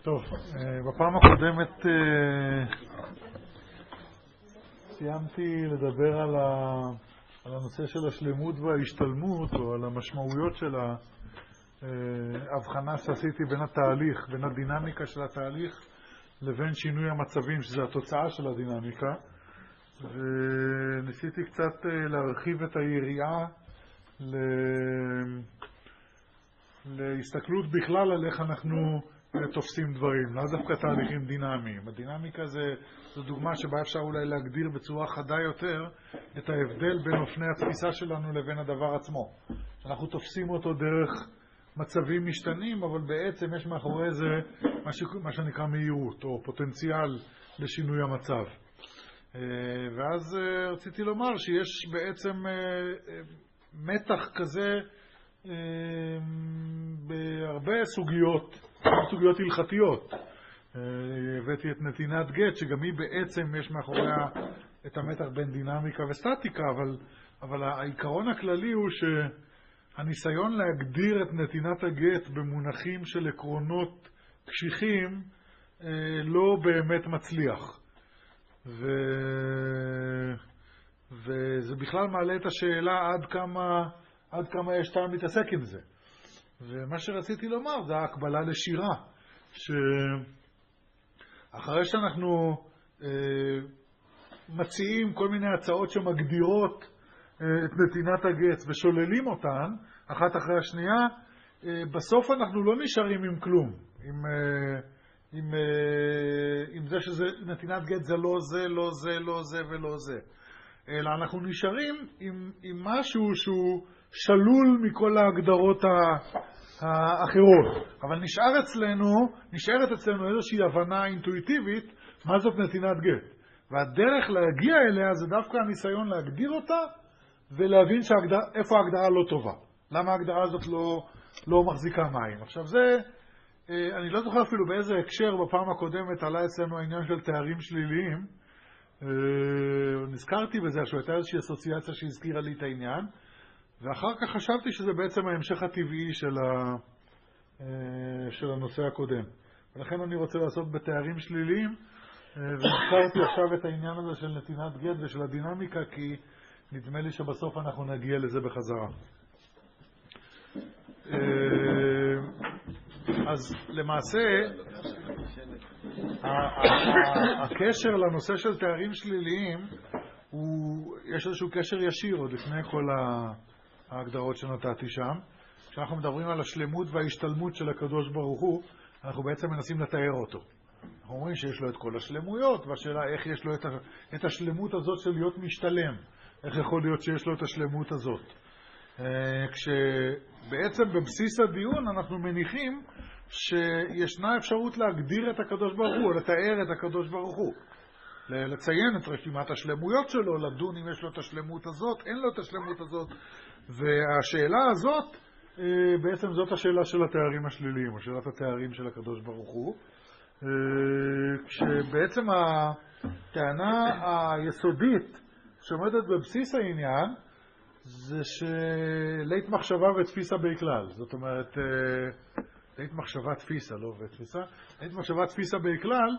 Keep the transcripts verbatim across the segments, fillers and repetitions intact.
טוב, בפעם הקודמת סיימתי לדבר על הנושא של השלמות וההשתלמות, או על המשמעויות של ההבחנה שעשיתי בין התהליך, בין הדינמיקה של התהליך לבין שינוי המצבים, שזה התוצאה של הדינמיקה. וניסיתי קצת להרחיב את היריעה ל... להסתכלות בכלל על איך אנחנו תופסים דברים, לא דווקא תהליכים דינמיים. הדינמיקה זה, זו דוגמה שבה אפשר אולי להגדיר בצורה חדה יותר את ההבדל בין אופני התפיסה שלנו לבין הדבר עצמו. אנחנו תופסים אותו דרך מצבים משתנים, אבל בעצם יש מאחורי זה מה, ש... מה שנקרא מהירות או פוטנציאל לשינוי המצב. ואז רציתי לומר שיש בעצם מתח כזה בהרבה סוגיות, סוגיות הלכתיות. הבאתי את נתינת גט, שגם היא בעצם יש מאחוריה את המתח בין דינמיקה וסטטיקה, אבל, אבל העיקרון הכללי הוא שהניסיון להגדיר את נתינת הגט במונחים של עקרונות קשיחים לא באמת מצליח. ו... וזה בכלל מעלה את השאלה עד כמה, עד כמה יש טעם להתעסק עם זה. ומה שרציתי לומר זה ההקבלה לשירה, שאחרי שאנחנו אה, מציעים כל מיני הצעות שמגדירות אה, את נתינת הגט ושוללים אותן, אחת אחרי השנייה, אה, בסוף אנחנו לא נשארים עם כלום. עם... אה, עם, עם זה שזה נתינת גט זה לא זה, לא זה, לא זה ולא זה. אלא אנחנו נשארים עם, עם משהו שהוא שלול מכל ההגדרות האחרות. אבל נשאר אצלנו, נשארת אצלנו איזושהי הבנה אינטואיטיבית מה זאת נתינת גט. והדרך להגיע אליה זה דווקא הניסיון להגדיר אותה ולהבין שההגדר, איפה ההגדרה לא טובה. למה ההגדרה הזאת לא, לא מחזיקה מים. עכשיו זה... אני לא זוכר אפילו באיזה הקשר בפעם הקודמת עלה אצלנו העניין של תארים שליליים. נזכרתי בזה שהייתה איזושהי אסוציאציה שהזכירה לי את העניין, ואחר כך חשבתי שזה בעצם ההמשך הטבעי של, ה... של הנושא הקודם. ולכן אני רוצה לעשות בתארים שליליים, ונזכרתי עכשיו את העניין הזה של נתינת גט ושל הדינמיקה, כי נדמה לי שבסוף אנחנו נגיע לזה בחזרה. אז למעשה הקשר לנושא של תארים שליליים הוא, יש איזשהו קשר ישיר עוד לפני כל ההגדרות שנתתי שם. כשאנחנו מדברים על השלמות וההשתלמות של הקדוש ברוך הוא, אנחנו בעצם מנסים לתאר אותו. אנחנו אומרים שיש לו את כל השלמויות, והשאלה איך יש לו את השלמות הזאת של להיות משתלם. איך יכול להיות שיש לו את השלמות הזאת. כשבעצם בבסיס הדיון אנחנו מניחים שישנה אפשרות להגדיר את הקדוש ברוך הוא, או לתאר את הקדוש ברוך הוא. לציין את רשימת השלמויות שלו, לדון אם יש לו את השלמות הזאת, אין לו את השלמות הזאת. והשאלה הזאת, בעצם זאת השאלה של התארים השליליים, או שאלת התארים של הקדוש ברוך הוא. כשבעצם הטענה היסודית שעומדת בבסיס העניין, זה שלית מחשבה ותפיסה בכלל. זאת אומרת, לית מחשבה תפיסה, לא ותפיסה. לית מחשבה תפיסה בכלל,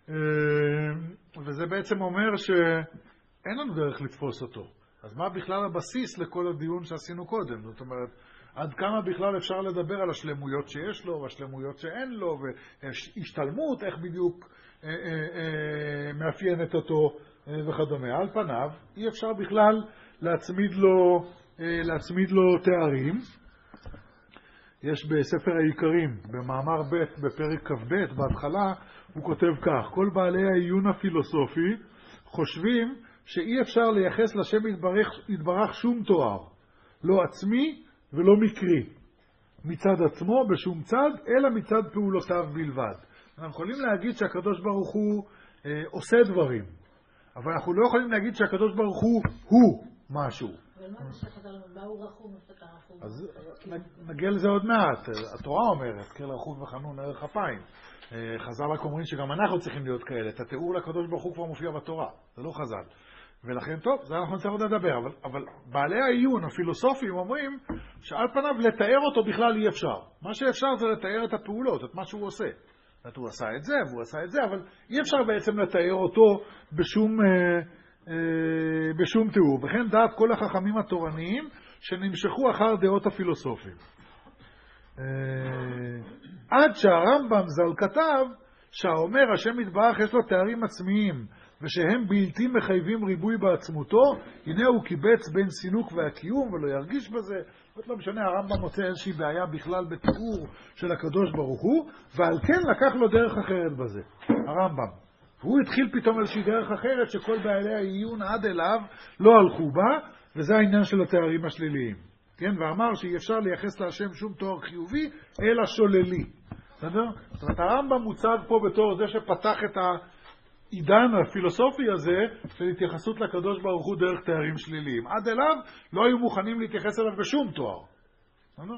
וזה בעצם אומר שאין לנו דרך לתפוס אותו. אז מה בכלל הבסיס לכל הדיון שעשינו קודם? זאת אומרת, עד כמה בכלל אפשר לדבר על השלמויות שיש לו, והשלמויות שאין לו, והשתלמות, איך בדיוק מאפיינת אותו וכדומה. על פניו, אי אפשר בכלל להצמיד לו, להצמיד לו תארים. יש בספר העיקרים, במאמר ב' בפרק כ"ב, בהתחלה, הוא כותב כך: כל בעלי העיון הפילוסופי חושבים שאי אפשר לייחס לשם יתברך, יתברך שום תואר, לא עצמי ולא מקרי, מצד עצמו בשום צד, אלא מצד פעולותיו בלבד. אנחנו יכולים להגיד שהקדוש ברוך הוא אה, עושה דברים, אבל אנחנו לא יכולים להגיד שהקדוש ברוך הוא הוא משהו. מה הוא רחום ופתח רחום? אז נגיע לזה עוד מעט. התורה אומרת, כל רחום וחנון ערך אפיים. חז"ל רק אומרים שגם אנחנו צריכים להיות כאלה. את התיאור לקדוש ברוך הוא כבר מופיע בתורה. זה לא חז"ל. ולכן טוב, זה אנחנו נצטרך עוד לדבר. אבל, אבל בעלי העיון הפילוסופיים אומרים שעל פניו לתאר אותו בכלל אי אפשר. מה שאפשר זה לתאר את הפעולות, את מה שהוא עושה. הוא עשה את זה, והוא עשה את זה, אבל אי אפשר בעצם לתאר אותו בשום, אה, אה, בשום תיאור. וכן דעת כל החכמים התורניים שנמשכו אחר דעות הפילוסופים. אה, עד שהרמב"ם ז"ל כתב שהאומר השם יתברך יש לו תארים עצמיים ושהם בלתי מחייבים ריבוי בעצמותו, הנה הוא קיבץ בין סינוק והקיום ולא ירגיש בזה. זאת לא משנה, הרמב"ם מוצא איזושהי בעיה בכלל בתיאור של הקדוש ברוך הוא, ועל כן לקח לו דרך אחרת בזה, הרמב"ם. והוא התחיל פתאום איזושהי דרך אחרת שכל בעלי העיון עד אליו לא הלכו בה, וזה העניין של התארים השליליים. כן, ואמר שאי אפשר לייחס להשם שום תואר חיובי, אלא שוללי. בסדר? זאת אומרת, הרמב"ם מוצג פה בתור זה שפתח את העידן הפילוסופי הזה של התייחסות לקדוש ברוך הוא דרך תארים שליליים. עד אליו לא היו מוכנים להתייחס אליו בשום תואר. בסדר?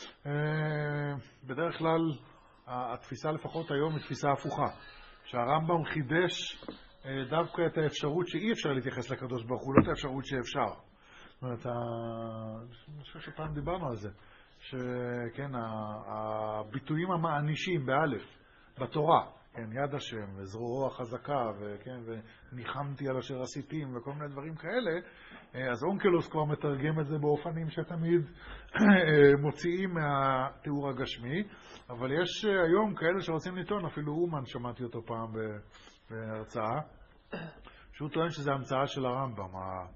בדרך כלל, התפיסה לפחות היום היא תפיסה הפוכה. שהרמב"ם חידש דווקא את האפשרות שאי אפשר להתייחס לקדוש ברוך הוא, לא את האפשרות שאפשר. זאת אומרת, אני חושב שפעם דיברנו על זה. שכן, הביטויים המענישים באלף, בתורה, כן, יד השם וזרועו החזקה, וכן, וניחמתי על אשר עשיתים וכל מיני דברים כאלה, אז אונקלוס כבר מתרגם את זה באופנים שתמיד מוציאים מהתיאור הגשמי, אבל יש היום כאלה שרוצים לטעון, אפילו אומן שמעתי אותו פעם בהרצאה, שהוא טוען שזה המצאה של הרמב"ם,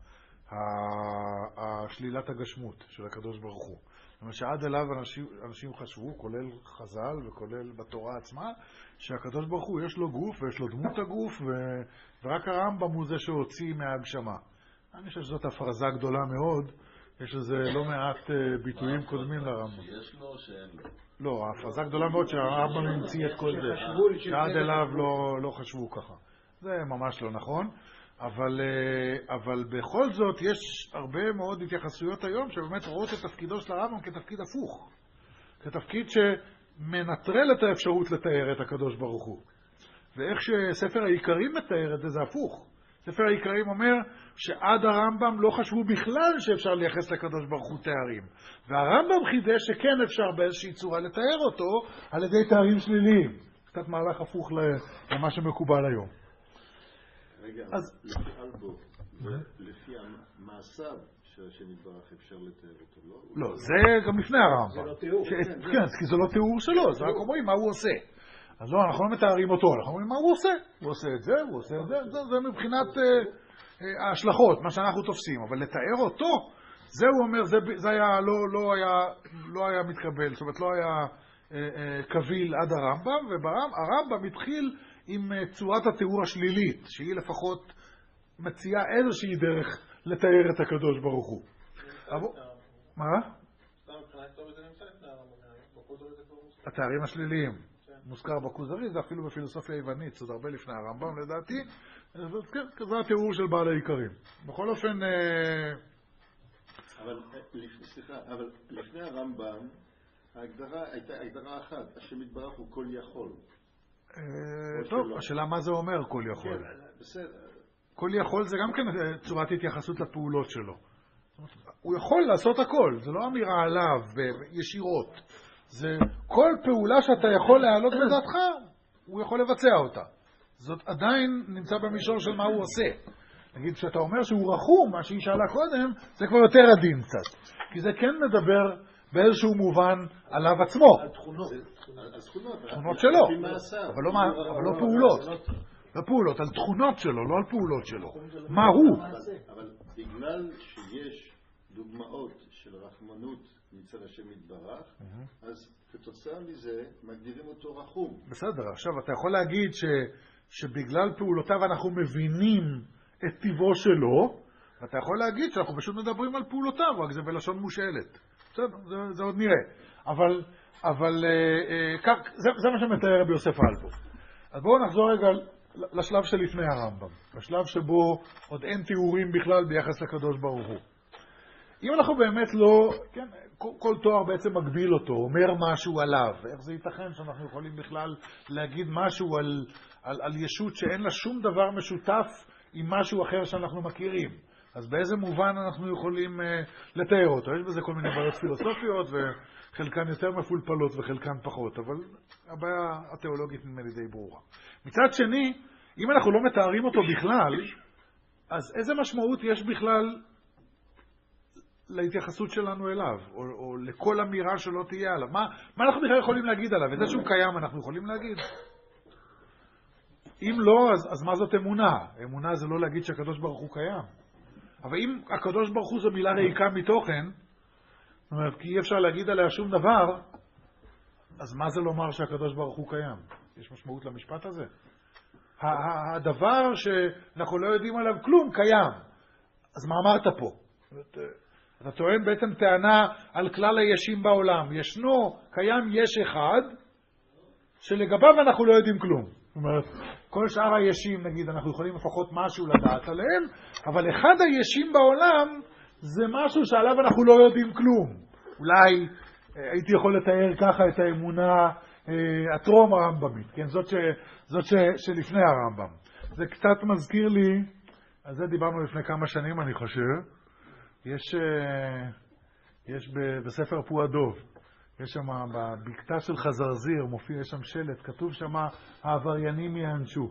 השלילת הגשמות של הקדוש ברוך הוא. זאת אומרת שעד אליו אנשים, אנשים חשבו, כולל חז"ל וכולל בתורה עצמה, שהקדוש ברוך הוא יש לו גוף ויש לו דמות הגוף, ו... ורק הרמב"ם הוא זה שהוציא מההגשמה. אני חושב שזאת הפרזה גדולה מאוד, יש לזה לא מעט ביטויים קודמים לרמב"ם. שיש לו או שאין לו? לא, הפרזה גדולה מאוד שהרמב"ם המציא את כל זה, שעד אליו לא, לא חשבו ככה. זה ממש לא נכון. אבל, אבל בכל זאת יש הרבה מאוד התייחסויות היום שבאמת רואות את תפקידו של הרמב"ם כתפקיד הפוך. כתפקיד שמנטרל את האפשרות לתאר את הקדוש ברוך הוא. ואיך שספר העיקרים מתאר את זה, זה הפוך. ספר העיקרים אומר שעד הרמב"ם לא חשבו בכלל שאפשר לייחס לקדוש ברוך הוא תארים. והרמב"ם חידש שכן אפשר באיזושהי צורה לתאר אותו על ידי תארים שליליים. קצת מהלך הפוך למה שמקובל היום. רגע, אז לפי אלבו, לפי המעשיו שהשם יתברך אפשר לתאר אותו, לא? לא, זה גם לפני הרמב"ם. זה לא תיאור. כן, כי זה לא תיאור שלו, זה רק אומרים מה הוא עושה. אז לא, אנחנו לא מתארים אותו, אנחנו אומרים מה הוא עושה. הוא עושה את זה, הוא עושה את זה, זה מבחינת ההשלכות, מה שאנחנו תופסים. אבל לתאר אותו, זה הוא אומר, זה לא היה מתקבל, זאת אומרת לא היה קביל עד הרמב"ם, והרמב"ם התחיל עם צורת התיאור השלילית, שהיא לפחות מציעה איזושהי דרך לתאר את הקדוש ברוך הוא. מה? התארים השליליים. מוזכר בכוזרי, זה אפילו בפילוסופיה היוונית, זה הרבה לפני הרמב"ם לדעתי. זה התיאור של בעל העיקרים. בכל אופן... אבל, סליחה, אבל לפני הרמב"ם, ההגדרה הייתה הגדרה אחת, השם יתברך הוא כל יכול. טוב, השאלה מה זה אומר כל יכול. כל יכול זה גם כן צורת התייחסות לפעולות שלו. הוא יכול לעשות הכל, זה לא אמירה עליו ישירות. זה כל פעולה שאתה יכול להעלות בדעתך, הוא יכול לבצע אותה. זאת עדיין נמצא במישור של מה הוא עושה. נגיד, כשאתה אומר שהוא רחום, מה שהיא שאלה קודם, זה כבר יותר עדין קצת. כי זה כן מדבר באיזשהו מובן עליו עצמו. על תכונות. על תכונות. תכונות שלו. אבל לא פעולות. לא פעולות, על תכונות שלו, לא על פעולות שלו. מה הוא? אבל בגלל שיש דוגמאות של רחמנות מצד השם יתברך, אז כתוצאה מזה מגדירים אותו רחום. בסדר, עכשיו אתה יכול להגיד שבגלל פעולותיו אנחנו מבינים את טבעו שלו, ואתה יכול להגיד שאנחנו פשוט מדברים על פעולותיו, רק זה בלשון מושאלת. בסדר, זה, זה עוד נראה. אבל, אבל אה, אה, כך, זה, זה מה שמתאר רבי יוסף אלבו. אז בואו נחזור רגע לשלב שלפני הרמב"ם, לשלב שבו עוד אין תיאורים בכלל ביחס לקדוש ברוך הוא. אם אנחנו באמת לא, כן, כל, כל תואר בעצם מגביל אותו, אומר משהו עליו, איך זה ייתכן שאנחנו יכולים בכלל להגיד משהו על, על, על ישות שאין לה שום דבר משותף עם משהו אחר שאנחנו מכירים. אז באיזה מובן אנחנו יכולים uh, לתאר אותו? יש בזה כל מיני בעיות פילוסופיות, ו, חלקן יותר מפולפלות וחלקן פחות, אבל הבעיה התיאולוגית נדמה לי די ברורה. מצד שני, אם אנחנו לא מתארים אותו בכלל, אז איזה משמעות יש בכלל להתייחסות שלנו אליו, או, או לכל אמירה שלא תהיה עליו? מה, מה אנחנו בכלל יכולים להגיד עליו? וזה שהוא קיים אנחנו יכולים להגיד. אם לא, אז, אז מה זאת אמונה? אמונה זה לא להגיד שהקדוש ברוך הוא קיים. אבל אם הקדוש ברוך הוא זו מילה ריקה מתוכן, זאת אומרת, כי אי אפשר להגיד עליה שום דבר, אז מה זה לומר שהקדוש ברוך הוא קיים? יש משמעות למשפט הזה? הדבר שאנחנו לא יודעים עליו כלום קיים. אז מה אמרת פה? אתה טוען בעצם טענה על כלל הישים בעולם. ישנו, קיים יש אחד, שלגביו אנחנו לא יודעים כלום. זאת אומרת, כל שאר הישים, נגיד, אנחנו יכולים לפחות משהו לדעת עליהם, אבל אחד הישים בעולם זה משהו שעליו אנחנו לא יודעים כלום. אולי הייתי יכול לתאר ככה את האמונה הטרום הרמב"מית, כן? זאת, ש, זאת ש, שלפני הרמב"ם. זה קצת מזכיר לי, על זה דיברנו לפני כמה שנים אני חושב, יש, יש בספר פועדוב, יש שם בבקתה של חזרזיר, מופיע שם שלט, כתוב שם העבריינים יענשו.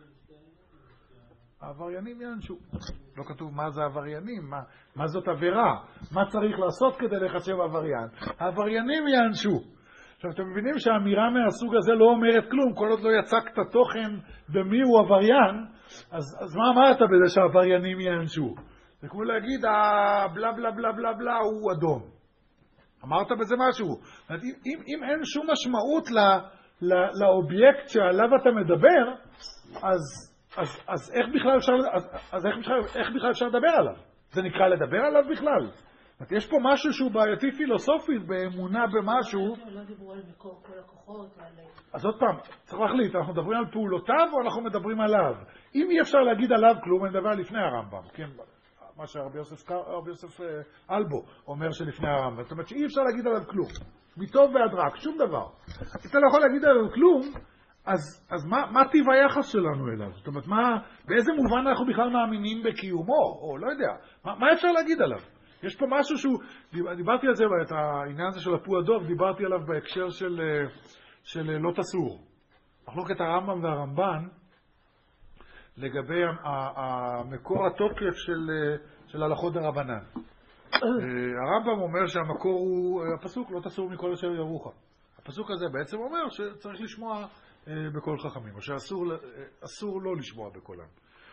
העבריינים יענשו. לא כתוב מה זה עבריינים, מה, מה זאת עבירה, מה צריך לעשות כדי לחשב עבריין. העבריינים יענשו. עכשיו, אתם מבינים שהאמירה מהסוג הזה לא אומרת כלום, כל עוד לא יצקת תוכן במי הוא עבריין, אז, אז מה אמרת בזה שהעבריינים יענשו? זה כמו להגיד, בלה בלה בלה בלה בלה הוא אדום. אמרת בזה משהו. אם, אם, אם אין שום משמעות ל, ל, לאובייקט שעליו אתה מדבר, אז, אז, אז, איך בכלל אפשר, אז, אז איך, בכלל, איך בכלל אפשר לדבר עליו? זה נקרא לדבר עליו בכלל? יש פה משהו שהוא בעייתי פילוסופית, באמונה במשהו. לא דיברו על מקור כל הכוחות. אז עוד פעם, צריך להחליט, אנחנו מדברים על פעולותיו או אנחנו מדברים עליו? אם אי אפשר להגיד עליו כלום, אני מדבר לפני הרמב"ם, כן? מה שהרבי יוסף, הרבי יוסף אלבו אומר שלפני הרמב"ם. זאת אומרת שאי אפשר להגיד עליו כלום. מטוב ועד רק, שום דבר. אתה לא יכול להגיד עליו כלום, אז, אז מה, מה טיב היחס שלנו אליו? זאת אומרת, מה, באיזה מובן אנחנו בכלל מאמינים בקיומו? או לא יודע. מה, מה אפשר להגיד עליו? יש פה משהו שהוא, דיברתי על זה, את העניין הזה של הפועדוב, דיברתי עליו בהקשר של, של לא תסור. מחלוקת הרמב"ם והרמב"ן, לגבי המקור התוקף של, של הלכות דרבנן. הרמב"ם אומר שהמקור הוא, הפסוק לא תסור מכל אשר ירוך. הפסוק הזה בעצם אומר שצריך לשמוע בקול חכמים, או שאסור אסור לא לשמוע בקולם.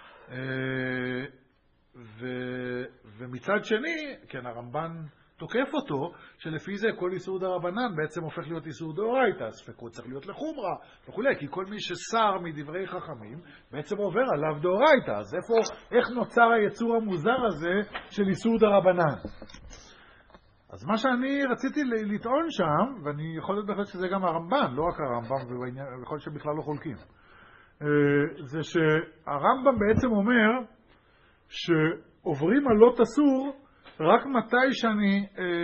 ו, ומצד שני, כן, הרמב"ן תוקף אותו, שלפי זה כל איסור דרבנן בעצם הופך להיות איסור דאורייתא, ספקות צריך להיות לחומרה וכולי, כי כל מי ששר מדברי חכמים בעצם עובר עליו דאורייתא. אז איפה, איך נוצר היצור המוזר הזה של איסור דרבנן? אז מה שאני רציתי לטעון שם, ואני יכול להיות בהחלט שזה גם הרמב"ן, לא רק הרמב"ם, ויכול להיות שבכלל לא חולקים, זה שהרמב"ם בעצם אומר שעוברים על לא תסור רק מתי שאני,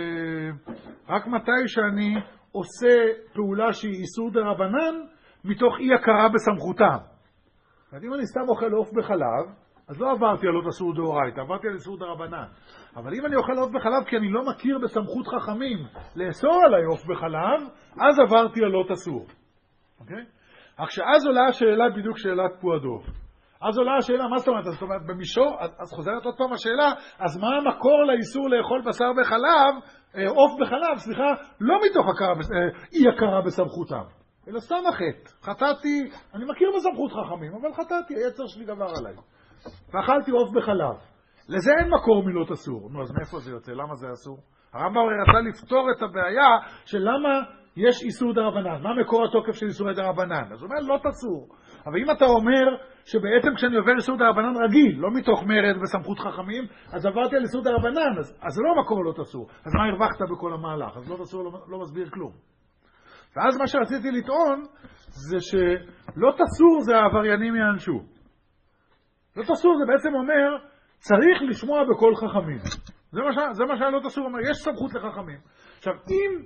רק מתי שאני עושה פעולה שהיא איסור דרבנן מתוך אי הכרה בסמכותם. אם אני סתם אוכל עוף בחלב, אז לא עברתי על לא תסור דאורייתא, עברתי על איסור דרבנן. אבל אם אני אוכל עוף בחלב כי אני לא מכיר בסמכות חכמים לאסור עליי עוף בחלב, אז עברתי על לא תסור. אוקיי? אך שאז עולה השאלה בדיוק שאלת פועדוב. אז עולה השאלה, מה זאת אומרת? זאת אומרת, במישור, אז חוזרת עוד פעם השאלה, אז מה המקור לאיסור לאכול בשר בחלב, עוף בחלב, סליחה, לא מתוך הכרה, אי הכרה בסמכותם, אלא סתם החטא. חטאתי, אני מכיר בסמכות חכמים, אבל חטאתי, היצר שלי גבר עליי. ואכלתי עוף בחלב. לזה אין מקור מילות אסור. נו, אז מאיפה זה יוצא? למה זה אסור? הרמב"ם רצה לפתור את הבעיה של למה יש איסור דרבנן. מה מקור התוקף של איסורי דרבנן? אז הוא אומר, לא תסור. אבל אם אתה אומר שבעצם כשאני עובר איסור דרבנן רגיל, לא מתוך מרד בסמכות חכמים, אז עברתי על איסור דרבנן, אז, אז זה לא מקור לא תסור. אז מה הרווחת בכל המהלך? אז לא תסור לא, לא מסביר כלום. ואז מה שרציתי לטעון זה שלא תסור זה העבריינים יענשו. לא תסור זה בעצם אומר, צריך לשמוע בכל חכמים. זה מה, ש... זה מה שהלא תסור אומר, יש סמכות לחכמים. עכשיו, אם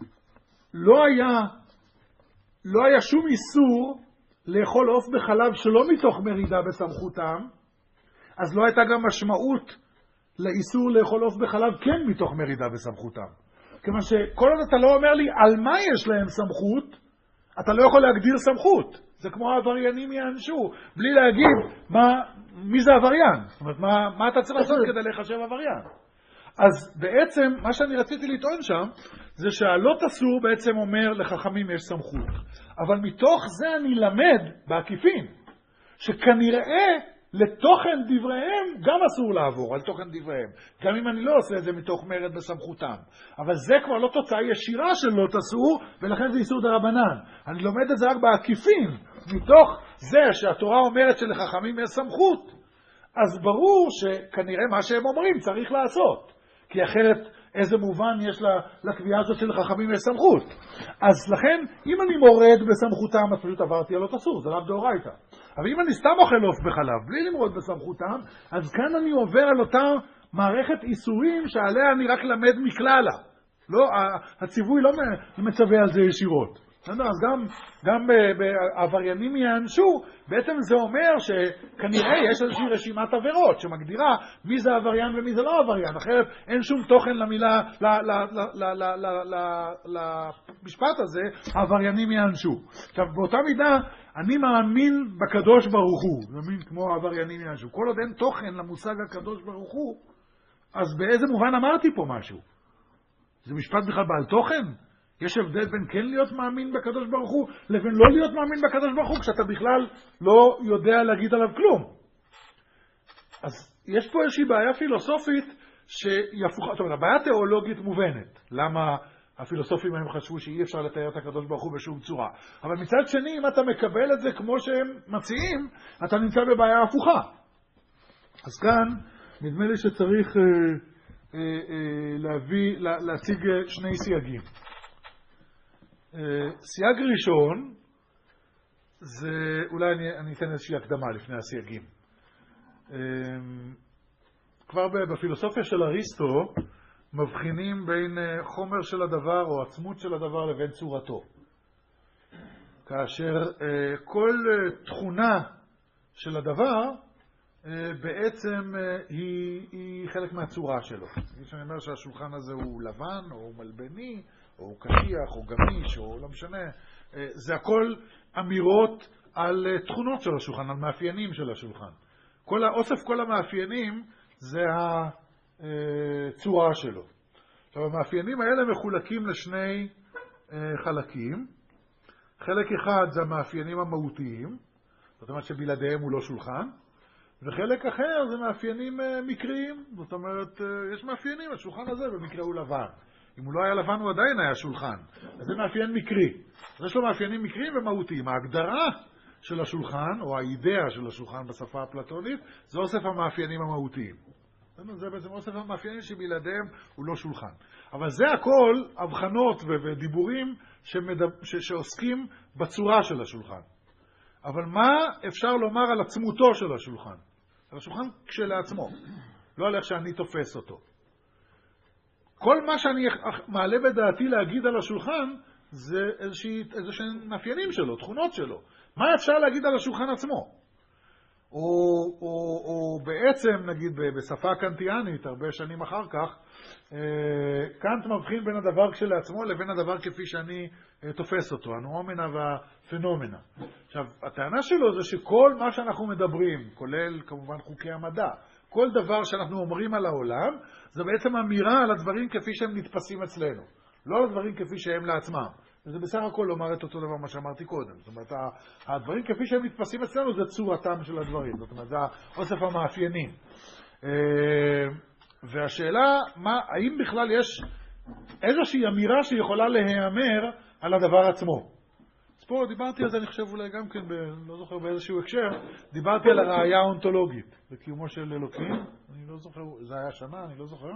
לא היה, לא היה שום איסור לאכול עוף בחלב שלא מתוך מרידה בסמכותם, אז לא הייתה גם משמעות לאיסור לאכול עוף בחלב כן מתוך מרידה בסמכותם. כיוון שכל עוד אתה לא אומר לי על מה יש להם סמכות, אתה לא יכול להגדיר סמכות. זה כמו העבריינים יענשו, בלי להגיד מה, מי זה עבריין. זאת אומרת, מה, מה אתה צריך לעשות כדי לחשב עבריין. אז בעצם, מה שאני רציתי לטעון שם, זה שהלא תסור בעצם אומר לחכמים יש סמכות. אבל מתוך זה אני למד בעקיפין, שכנראה לתוכן דבריהם גם אסור לעבור על תוכן דבריהם. גם אם אני לא עושה את זה מתוך מרד בסמכותם. אבל זה כבר לא תוצאה ישירה של לא תסור, ולכן זה איסור דרבנן. אני לומד את זה רק בעקיפין, מתוך זה שהתורה אומרת שלחכמים יש סמכות. אז ברור שכנראה מה שהם אומרים צריך לעשות. כי אחרת איזה מובן יש לקביעה הזאת של חכמים יש סמכות. אז לכן, אם אני מורד בסמכותם, אז פשוט עברתי על לא תסור, זה לאו דאורייתא. אבל אם אני סתם אוכל עוף בחלב, בלי למרוד בסמכותם, אז כאן אני עובר על אותה מערכת איסורים שעליה אני רק למד מכללה. לא, הציווי לא מצווה על זה ישירות. אז גם, גם בעבריינים יענשו, בעצם זה אומר שכנראה יש איזושהי רשימת עבירות שמגדירה מי זה עבריין ומי זה לא עבריין. אחרת אין שום תוכן למילה, למשפט הזה, העבריינים יענשו. עכשיו, באותה מידה, אני מאמין בקדוש ברוך הוא, מאמין כמו העבריינים יענשו. כל עוד אין תוכן למושג הקדוש ברוך הוא, אז באיזה מובן אמרתי פה משהו? זה משפט בכלל בעל תוכן? יש הבדל בין כן להיות מאמין בקדוש ברוך הוא לבין לא להיות מאמין בקדוש ברוך הוא כשאתה בכלל לא יודע להגיד עליו כלום. אז יש פה איזושהי בעיה פילוסופית שהיא הפוכה. זאת אומרת, הבעיה תיאולוגית מובנת. למה הפילוסופים הם חשבו שאי אפשר לתאר את הקדוש ברוך הוא בשום צורה. אבל מצד שני, אם אתה מקבל את זה כמו שהם מציעים, אתה נמצא בבעיה הפוכה. אז כאן נדמה לי שצריך אה, אה, אה, להביא, לה, להציג שני סייגים. סייג ראשון, זה, אולי אני, אני אתן איזושהי הקדמה לפני הסייגים. כבר בפילוסופיה של אריסטו, מבחינים בין חומר של הדבר או עצמות של הדבר לבין צורתו. כאשר כל תכונה של הדבר בעצם היא, היא חלק מהצורה שלו. אני אומר שהשולחן הזה הוא לבן או מלבני, או קשיח, או גמיש, או לא משנה. זה הכל אמירות על תכונות של השולחן, על מאפיינים של השולחן. כל האוסף, כל המאפיינים, זה הצורה שלו. עכשיו, המאפיינים האלה מחולקים לשני חלקים. חלק אחד זה המאפיינים המהותיים, זאת אומרת שבלעדיהם הוא לא שולחן, וחלק אחר זה מאפיינים מקריים, זאת אומרת, יש מאפיינים, השולחן הזה במקרה הוא לבן. אם הוא לא היה לבן הוא עדיין היה שולחן. אז זה מאפיין מקרי. אז יש לו מאפיינים מקריים ומהותיים. ההגדרה של השולחן, או האידאה של השולחן בשפה הפלטונית, זה אוסף המאפיינים המהותיים. זה בעצם אוסף המאפיינים שבלעדיהם הוא לא שולחן. אבל זה הכל הבחנות ודיבורים שמדבר, ש, שעוסקים בצורה של השולחן. אבל מה אפשר לומר על עצמותו של השולחן? על השולחן כשלעצמו. לא על איך שאני תופס אותו. כל מה שאני מעלה בדעתי להגיד על השולחן זה איזשהם מאפיינים שלו, תכונות שלו. מה אפשר להגיד על השולחן עצמו? או, או, או בעצם, נגיד, בשפה קנטיאנית, הרבה שנים אחר כך, קאנט מבחין בין הדבר כשלעצמו לבין הדבר כפי שאני תופס אותו, הנומנה והפנומנה. עכשיו, הטענה שלו זה שכל מה שאנחנו מדברים, כולל כמובן חוקי המדע, כל דבר שאנחנו אומרים על העולם, זה בעצם אמירה על הדברים כפי שהם נתפסים אצלנו. לא על הדברים כפי שהם לעצמם. וזה בסך הכל לומר את אותו דבר מה שאמרתי קודם. זאת אומרת, הדברים כפי שהם נתפסים אצלנו זה צורתם של הדברים. זאת אומרת, זה אוסף המאפיינים. והשאלה, מה, האם בכלל יש איזושהי אמירה שיכולה להיאמר על הדבר עצמו? אז פה דיברתי על זה, אני חושב אולי גם כן, ב, לא זוכר באיזשהו הקשר, דיברתי על הראייה האונתולוגית, בקיומו של אלוקים. אני לא זוכר, זה היה שנה, אני לא זוכר.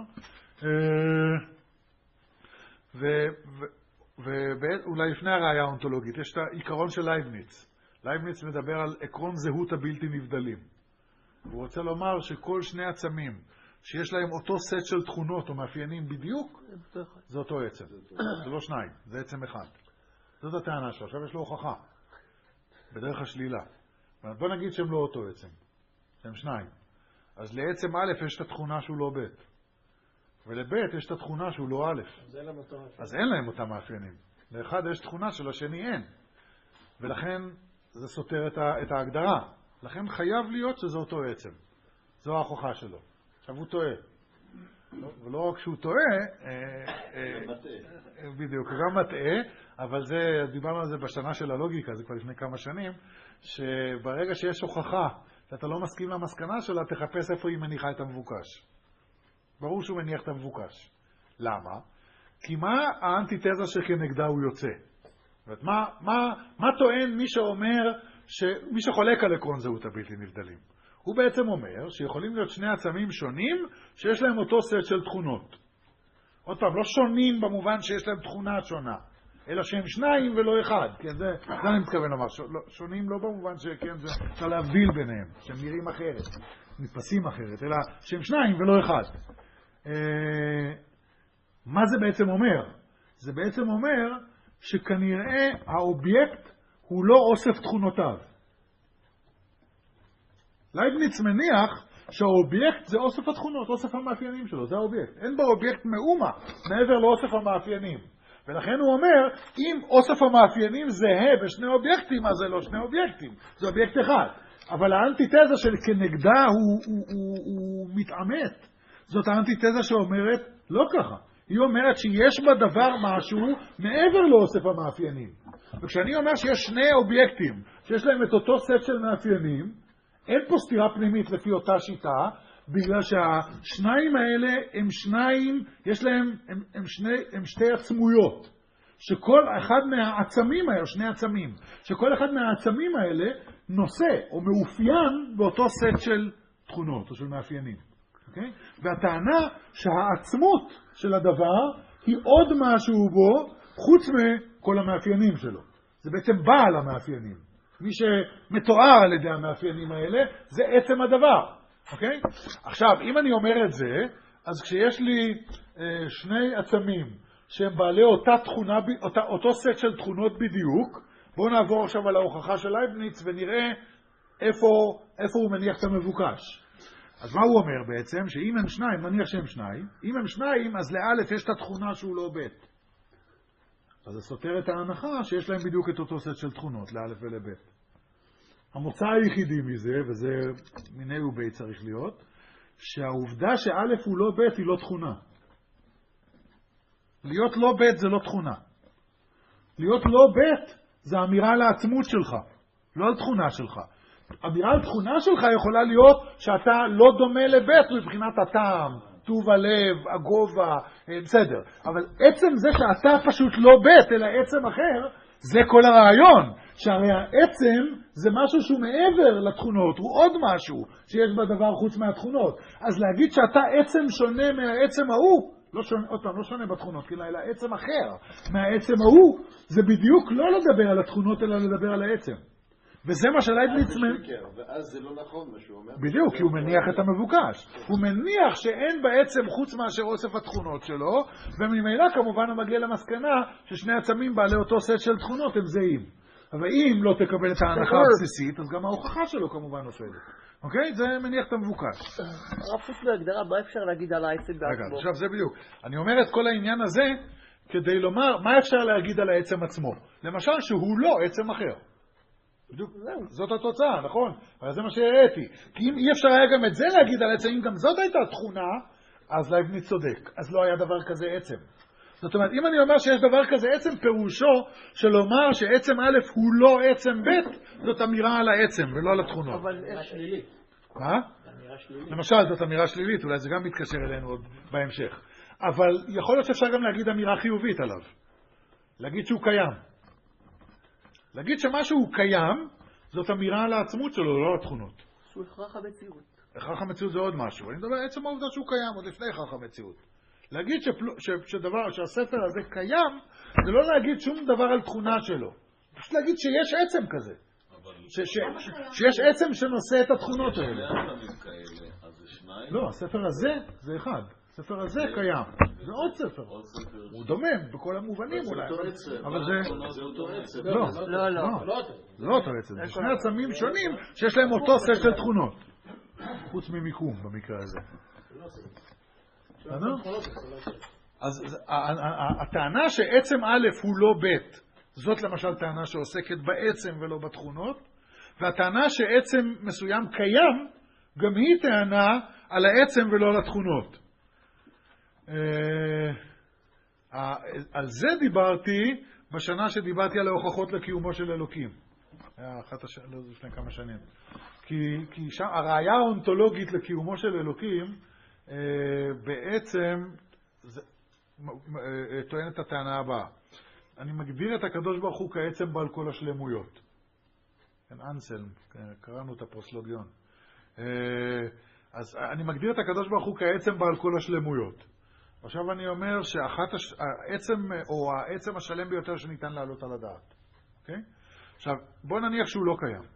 ו... ו ואולי לפני הראייה האונתולוגית, יש את העיקרון של לייבניץ. לייבניץ מדבר על עקרון זהות הבלתי נבדלים. הוא רוצה לומר שכל שני עצמים, שיש להם אותו סט של תכונות או מאפיינים בדיוק, זה אותו עצם. זה לא שניים, זה עצם אחד. זאת הטענה שלו. עכשיו יש לו הוכחה, בדרך השלילה. בוא נגיד שהם לא אותו עצם, הם שניים. אז לעצם א' יש את התכונה שהוא לא ב'. ולבית יש את התכונה שהוא לא א'. אז אין להם אותם מאפיינים. לאחד יש תכונה שלשני אין. ולכן זה סותר את, ה, את ההגדרה. לכן חייב להיות שזה אותו עצם. זו ההוכחה שלו. עכשיו הוא טועה. ולא רק שהוא טועה, בדיוק, הוא גם מטעה, אבל זה, דיברנו על זה בשנה של הלוגיקה, זה כבר לפני כמה שנים, שברגע שיש הוכחה שאתה לא מסכים למסקנה שלה, תחפש איפה היא מניחה את המבוקש. ברור שהוא מניח את המבוקש. למה? כי מה האנטיתזה שכנגדה הוא יוצא? זאת אומרת, מה, מה, מה טוען מי שאומר, ש... מי שחולק על עקרון זהות הבלתי נבדלים? הוא בעצם אומר שיכולים להיות שני עצמים שונים שיש להם אותו סט של תכונות. עוד פעם, לא שונים במובן שיש להם תכונה שונה, אלא שהם שניים ולא אחד. כן, זה, זה אני מתכוון לומר. ש... לא, שונים לא במובן שכן, זה אפשר להבדיל ביניהם, שהם נראים אחרת, נתפסים אחרת, אלא שהם שניים ולא אחד. אה... מה זה בעצם אומר? זה בעצם אומר שכנראה האובייקט הוא לא אוסף תכונותיו. לייבניץ מניח שהאובייקט זה אוסף התכונות, אוסף המאפיינים שלו, זה האובייקט. אין באובייקט מאומה מעבר לאוסף המאפיינים. ולכן הוא אומר, אם אוסף המאפיינים זהה בשני אובייקטים, אז זה לא שני אובייקטים, זה אובייקט אחד. אבל האנטיתזה של כנגדה הוא, הוא, הוא, הוא מתעמת. זאת האנטיתזה שאומרת לא ככה. היא אומרת שיש בדבר משהו מעבר לאוסף המאפיינים. וכשאני אומר שיש שני אובייקטים שיש להם את אותו סט של מאפיינים, אין פה סתירה פנימית לפי אותה שיטה, בגלל שהשניים האלה הם שניים, יש להם, הם, הם, שני, הם שתי עצמויות, שכל אחד מהעצמים האלה, שני עצמים, שכל אחד מהעצמים האלה נושא או מאופיין באותו סט של תכונות או של מאפיינים. Okay? והטענה שהעצמות של הדבר היא עוד משהו בו חוץ מכל המאפיינים שלו. זה בעצם בעל המאפיינים. מי שמתואר על ידי המאפיינים האלה זה עצם הדבר. Okay? עכשיו, אם אני אומר את זה, אז כשיש לי אה, שני עצמים שהם בעלי אותה תכונה, אותה, אותו סט של תכונות בדיוק, בואו נעבור עכשיו על ההוכחה של לייבניץ ונראה איפה, איפה הוא מניח את המבוקש. אז מה הוא אומר בעצם? שאם הם שניים, נניח שהם שניים, אם הם שניים, אז לאלף יש את התכונה שהוא לא בית. אז זה סותר את ההנחה שיש להם בדיוק את אותו סט של תכונות, לאלף ולבית. המוצא היחידי מזה, וזה מיני ובית צריך להיות, שהעובדה שאלף הוא לא בית היא לא תכונה. להיות לא בית זה לא תכונה. להיות לא בית זה אמירה על העצמות שלך, לא על תכונה שלך. אמירה על תכונה שלך יכולה להיות שאתה לא דומה לבית מבחינת הטעם, טוב הלב, הגובה, בסדר. אבל עצם זה שאתה פשוט לא בית, אלא עצם אחר, זה כל הרעיון. שהרי העצם זה משהו שהוא מעבר לתכונות, הוא עוד משהו שיש בדבר חוץ מהתכונות. אז להגיד שאתה עצם שונה מהעצם ההוא, לא שונה, עוד פעם, לא שונה בתכונות, אלא עצם אחר מהעצם ההוא, זה בדיוק לא לדבר על התכונות, אלא לדבר על העצם. וזה מה שלייבניץ מניח. ואז זה לא נכון מה שהוא אומר. בדיוק, כי הוא מניח את המבוקש. הוא מניח שאין בעצם חוץ מאשר אוסף התכונות שלו, וממילא כמובן הוא מגיע למסקנה ששני עצמים בעלי אותו סט של תכונות הם זהים. אבל אם לא תקבל את ההנחה הבסיסית, אז גם ההוכחה שלו כמובן נופלת. אוקיי? זה מניח את המבוקש. רק חוץ בהגדרה, מה אפשר להגיד על העצם בעצמו? רגע, עכשיו זה בדיוק. אני אומר את כל העניין הזה כדי לומר מה אפשר להגיד על העצם עצמו. למשל שהוא לא עצם אחר. בדיוק, זאת התוצאה, נכון? אבל זה מה שהראיתי. כי אם אי אפשר היה גם את זה להגיד על עצם, אם גם זאת הייתה תכונה, אז לייבניץ צודק. אז לא היה דבר כזה עצם. זאת אומרת, אם אני אומר שיש דבר כזה עצם, פירושו של לומר שעצם א' הוא לא עצם ב', זאת אמירה על העצם ולא על התכונות. אבל אמירה שלילית. מה? אמירה שלילית. למשל, זאת אמירה שלילית, אולי זה גם מתקשר אלינו עוד בהמשך. אבל יכול להיות שאפשר גם להגיד אמירה חיובית עליו. להגיד שהוא קיים. להגיד שמשהו קיים, זאת אמירה על העצמות שלו, לא על התכונות. שהוא הכרח המציאות. הכרח המציאות זה עוד משהו. אני מדבר עצם העובדה שהוא קיים, עוד לפני הכרח המציאות. להגיד שפל... ש... שדבר, שהספר הזה קיים, זה לא להגיד שום דבר על תכונה שלו. פשוט להגיד שיש עצם כזה. ש... ש... ש... שיש עצם שנושא את התכונות האלה. לא, הספר הזה זה אחד. הספר הזה קיים. זה עוד ספר. הוא דומם בכל המובנים אולי. אבל זה... אותו עצם. לא, לא, לא. זה לא אותו עצם. זה שני עצמים שונים שיש להם אותו סט של תכונות. חוץ ממיקום במקרה הזה. אז הטענה שעצם א' הוא לא ב', זאת למשל טענה שעוסקת בעצם ולא בתכונות, והטענה שעצם מסוים קיים, גם היא טענה על העצם ולא על התכונות. על זה דיברתי בשנה שדיברתי על ההוכחות לקיומו של אלוקים. היה אחת השאלות לפני כמה שנים. כי, כי שם, הראיה האונתולוגית לקיומו של אלוקים בעצם זה, טוענת את הטענה הבאה. אני מגדיר את הקדוש ברוך הוא כעצם בעל כל השלמויות. כן, אנסלם, קראנו את הפרוסלוגיון. אז אני מגדיר את הקדוש ברוך הוא כעצם בעל כל השלמויות. עכשיו אני אומר שאחת הש... העצם, או העצם השלם ביותר שניתן לעלות על הדעת. אוקיי? עכשיו, בוא נניח שהוא לא קיים.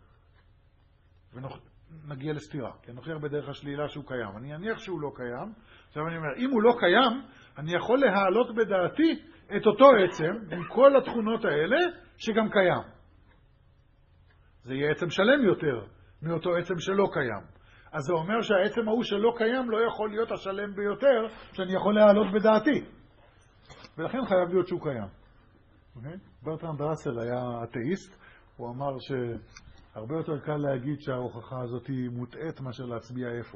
ונגיע לסתירה. כי נוכיח בדרך השלילה שהוא קיים. אני אניח שהוא לא קיים. עכשיו אני אומר, אם הוא לא קיים, אני יכול להעלות בדעתי את אותו עצם, עם כל התכונות האלה, שגם קיים. זה יהיה עצם שלם יותר מאותו עצם שלא קיים. אז זה אומר שהעצם ההוא שלא קיים לא יכול להיות השלם ביותר שאני יכול להעלות בדעתי. ולכן חייב להיות שהוא קיים. Okay? ברטרנד ראסל היה אתאיסט, הוא אמר שהרבה יותר קל להגיד שההוכחה הזאת היא מוטעת מאשר להצביע איפה.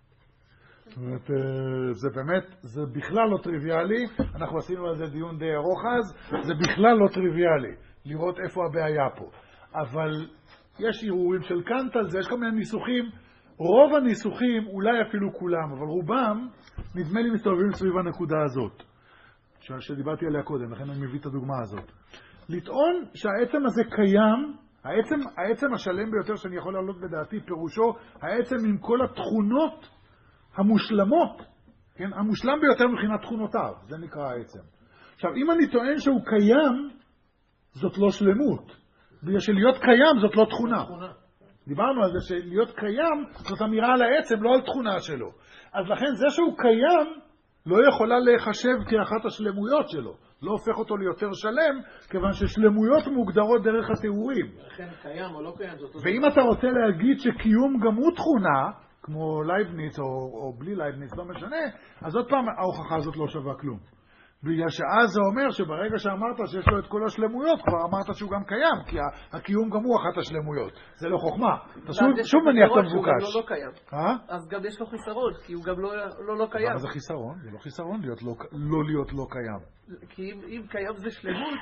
זאת אומרת, זה באמת, זה בכלל לא טריוויאלי, אנחנו עשינו על זה דיון די ארוך אז, זה בכלל לא טריוויאלי לראות איפה הבעיה פה. אבל יש ערעורים של קאנט על זה, יש כל מיני ניסוחים, רוב הניסוחים, אולי אפילו כולם, אבל רובם, נדמה לי מסתובבים סביב הנקודה הזאת, שדיברתי עליה קודם, לכן אני מביא את הדוגמה הזאת. לטעון שהעצם הזה קיים, העצם, העצם השלם ביותר שאני יכול להעלות בדעתי, פירושו, העצם עם כל התכונות המושלמות, כן? המושלם ביותר מבחינת תכונותיו, זה נקרא העצם. עכשיו, אם אני טוען שהוא קיים, זאת לא שלמות. בגלל שלהיות קיים זאת לא תכונה. דיברנו על זה שלהיות קיים זאת אמירה על העצם, לא על תכונה שלו. אז לכן זה שהוא קיים לא יכולה להיחשב כאחת השלמויות שלו. לא הופך אותו ליותר שלם, כיוון ששלמויות מוגדרות דרך התיאורים. לכן קיים או לא קיים זאת... ואם אתה רוצה להגיד שקיום גם הוא תכונה, כמו לייבניץ או, או בלי לייבניץ, לא משנה, אז עוד פעם ההוכחה הזאת לא שווה כלום. בגלל שאז זה אומר שברגע שאמרת שיש לו את כל השלמויות, כבר אמרת שהוא גם קיים, כי הקיום גם הוא אחת השלמויות. זה לא חוכמה. אתה שוב, שוב מניח את המבוקש. לא, לא קיים. אה? אז גם יש לו חיסרון, כי הוא גם לא, לא, לא קיים. אבל זה חיסרון, זה לא חיסרון להיות לא, לא להיות לא קיים. כי אם, אם קיים זה שלמות,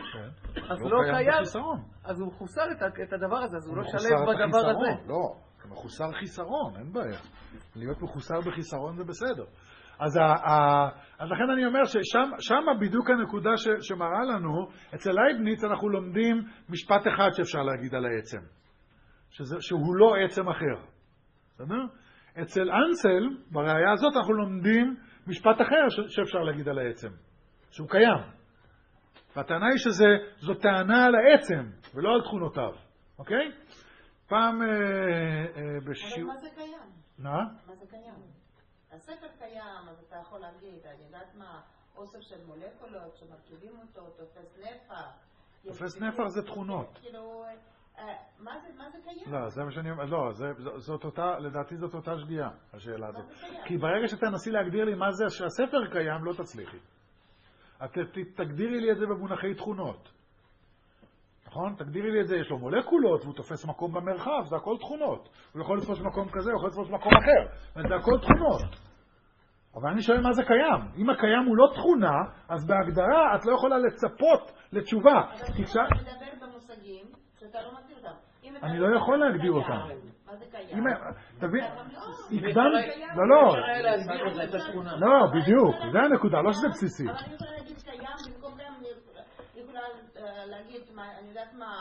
אז לא, לא קיים, קיים, חיסרון. אז הוא מחוסר את, את הדבר הזה, אז הוא לא מחוסר שלם בדבר החיסרון. הזה. לא, זה מחוסר חיסרון, אין בעיה. להיות מחוסר בחיסרון זה בסדר. אז, ה, ה, אז לכן אני אומר ששם שם בדיוק הנקודה ש, שמראה לנו, אצל לייבניץ אנחנו לומדים משפט אחד שאפשר להגיד על העצם, שזה, שהוא לא עצם אחר. בסדר? אצל אנסל, בראייה הזאת אנחנו לומדים משפט אחר ש, שאפשר להגיד על העצם, שהוא קיים. והטענה היא שזו טענה על העצם ולא על תכונותיו. אוקיי? פעם אה, אה, בשיעור... אבל מה זה קיים? מה? מה זה קיים? הספר קיים, אז אתה יכול להגיד, אני יודעת מה, אוסף של מולקולות שמרכיבים אותו, תופס נפח. תופס נפח זה תכונות. כאילו, מה זה, מה זה קיים? לא, זה מה שאני אומר, לא, זה, זאת אותה, לדעתי זאת אותה שגיאה, השאלה הזאת. כי ברגע שתנסי להגדיר לי מה זה שהספר קיים, לא תצליחי. את תגדירי לי את זה במונחי תכונות. נכון? תגדירי לי את זה, יש לו מולקולות, והוא תופס מקום במרחב, זה הכל תכונות. הוא יכול לתפוס מקום כזה, הוא יכול לתפוס מקום אחר. זה הכל תכונות. אבל אני שואל מה זה קיים. אם הקיים הוא לא תכונה, אז בהגדרה את לא יכולה לצפות לתשובה. אבל אתה מדבר במושגים שאתה לא מכיר אותם. אני לא יכול להגדיר אותם. מה זה קיים? תבין, הקדם... לא, לא. לא, בדיוק. זה הנקודה, לא שזה בסיסי. אבל אני יכולה להגיד קיים, במקום קיים אני יכולה להגיד, אני יודעת מה,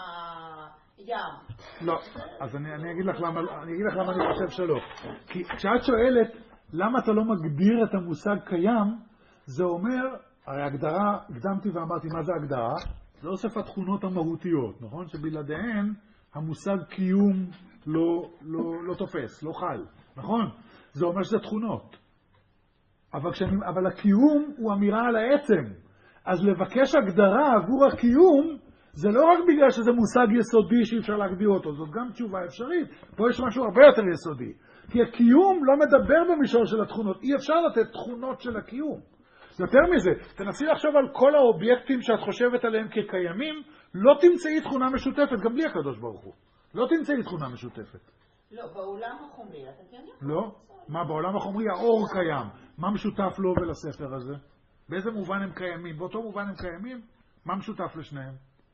ים. לא, אז אני אגיד לך למה אני חושב שלא. כי כשאת שואלת למה אתה לא מגדיר את המושג קיים, זה אומר, הרי הגדרה, הקדמתי ואמרתי מה זה הגדרה, זה אוסף התכונות המהותיות, נכון? שבלעדיהן המושג קיום לא, לא, לא תופס, לא חל, נכון? זה אומר שזה תכונות. אבל, כשאני, אבל הקיום הוא אמירה על העצם. אז לבקש הגדרה עבור הקיום, זה לא רק בגלל שזה מושג יסודי שאי אפשר להגדיר אותו, זאת גם תשובה אפשרית. פה יש משהו הרבה יותר יסודי. כי הקיום לא מדבר במישור של התכונות. אי אפשר לתת תכונות של הקיום. יותר מזה, תנסי לחשוב על כל האובייקטים שאת חושבת עליהם כקיימים, לא תמצאי תכונה משותפת, גם בלי הקדוש ברוך הוא. לא תמצאי תכונה משותפת. לא, בעולם החומרי, אתה כן יכול? לא? מה, בעולם החומרי האור קיים. מה משותף לו ולספר הזה? באיזה מובן הם קיימים? באותו מובן הם קיימים? מה משותף לשניהם?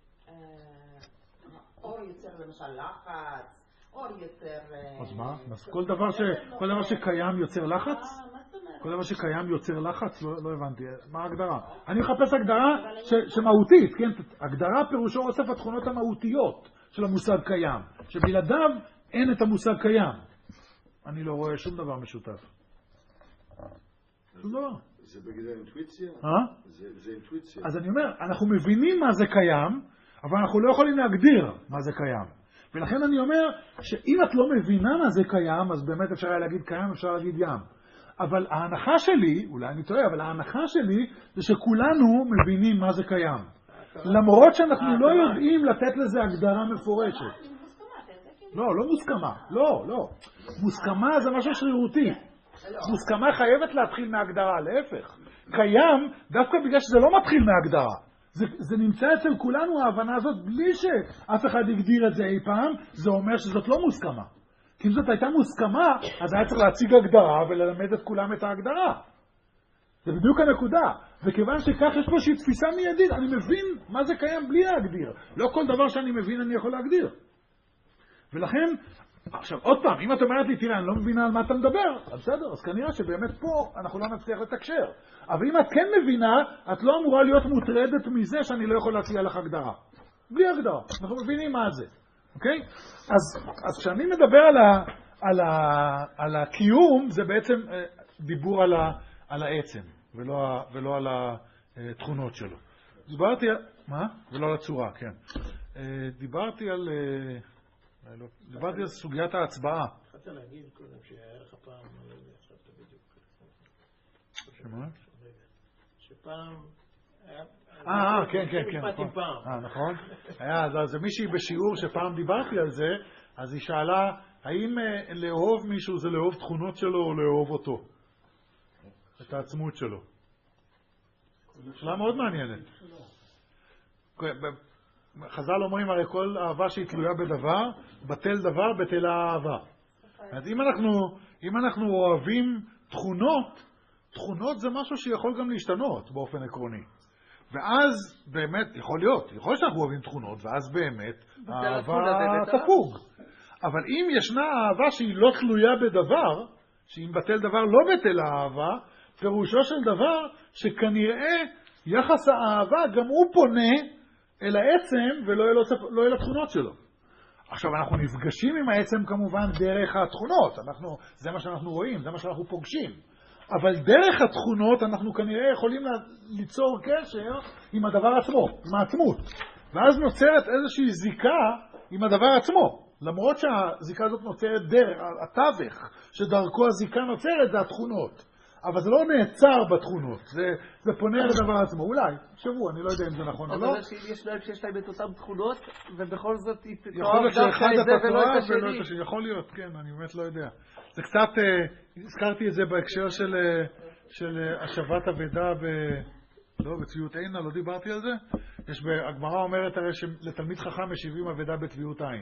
אור יוצר למשל לחץ, אור יוצר... אז מה? כל דבר ש... כל דבר שקיים יוצר לחץ? כל דבר שקיים יוצר לחץ? לא, לא הבנתי. מה ההגדרה? אני מחפש הגדרה ש... שמהותית, כן? הגדרה פירושו אוסף התכונות המהותיות של המושג קיים. שבלעדיו אין את המושג קיים. אני לא רואה שום דבר משותף. שום דבר. זה בגלל אינטואיציה? אה? זה, זה אינטואיציה. אז אני אומר, אנחנו מבינים מה זה קיים, אבל אנחנו לא יכולים להגדיר מה זה קיים. ולכן אני אומר שאם את לא מבינה מה זה קיים, אז באמת אפשר היה להגיד קיים, אפשר להגיד ים. אבל ההנחה שלי, אולי אני טועה, אבל ההנחה שלי זה שכולנו מבינים מה זה קיים. למרות שאנחנו לא יודעים לתת לזה הגדרה מפורשת. לא, לא מוסכמה. לא, לא. מוסכמה זה משהו שרירותי. מוסכמה חייבת להתחיל מההגדרה, להפך. קיים דווקא בגלל שזה לא מתחיל מההגדרה. זה, זה נמצא אצל כולנו ההבנה הזאת בלי שאף אחד יגדיר את זה אי פעם, זה אומר שזאת לא מוסכמה. כי אם זאת הייתה מוסכמה, אז היה צריך להציג הגדרה וללמד את כולם את ההגדרה. זה בדיוק הנקודה. וכיוון שכך יש פה שהיא תפיסה מיידית, אני מבין מה זה קיים בלי להגדיר. לא כל דבר שאני מבין אני יכול להגדיר. ולכן, עכשיו עוד פעם, אם את אומרת לי, תראה, אני לא מבינה על מה אתה מדבר, אז בסדר, אז כנראה שבאמת פה אנחנו לא נצליח לתקשר. אבל אם את כן מבינה, את לא אמורה להיות מוטרדת מזה שאני לא יכול להציע לך הגדרה. בלי הגדרה, אנחנו מבינים מה זה. אוקיי? אז, אז כשאני מדבר על, ה, על, ה, על הקיום, זה בעצם דיבור על, ה, על העצם, ולא, ולא על התכונות שלו. דיברתי על... מה? ולא על הצורה, כן. דיברתי על... דיברתי על סוגיית ההצבעה. התחלת להגיד קודם שהיה לך פעם, לא יודע, עכשיו בדיוק. שמה? שפעם... אה, כן, כן, כן. משפט עם פעם. אה, נכון. היה, אז מישהי בשיעור שפעם דיברתי על זה, אז היא שאלה, האם לאהוב מישהו זה לאהוב תכונות שלו או לאהוב אותו? את העצמות שלו. שאלה מאוד מעניינת. חז"ל אומרים, הרי כל אהבה שהיא תלויה בדבר, בטל דבר, בטלה אהבה. אז אם אנחנו, אם אנחנו אוהבים תכונות, תכונות זה משהו שיכול גם להשתנות באופן עקרוני. ואז באמת, יכול להיות, יכול שאנחנו אוהבים תכונות, ואז באמת האהבה תפוג. אבל אם ישנה אהבה שהיא לא תלויה בדבר, שאם בטל דבר לא בטל האהבה, פירושו של דבר שכנראה יחס האהבה גם הוא פונה אל העצם ולא אל, לא אל התכונות שלו. עכשיו אנחנו נפגשים עם העצם כמובן דרך התכונות, אנחנו, זה מה שאנחנו רואים, זה מה שאנחנו פוגשים. אבל דרך התכונות אנחנו כנראה יכולים ליצור קשר עם הדבר עצמו, עם העצמות. ואז נוצרת איזושהי זיקה עם הדבר עצמו. למרות שהזיקה הזאת נוצרת דרך, התווך שדרכו הזיקה נוצרת זה התכונות. אבל זה לא נעצר בתכונות, זה, זה פונה לדבר עצמו. אולי, שבוע, אני לא יודע אם זה נכון או לא. אבל יש להם שיש להם את אותם תכונות, ובכל זאת היא יכול להיות שאחד אתה טועה ולא את השני. יכול להיות, כן, אני באמת לא יודע. זה קצת, הזכרתי את זה בהקשר של, של השבת אבדה ב... לא, בצביעות עין, לא דיברתי על זה. יש, הגמרא אומרת הרי שלתלמיד חכם משיבים אבדה בצביעות עין.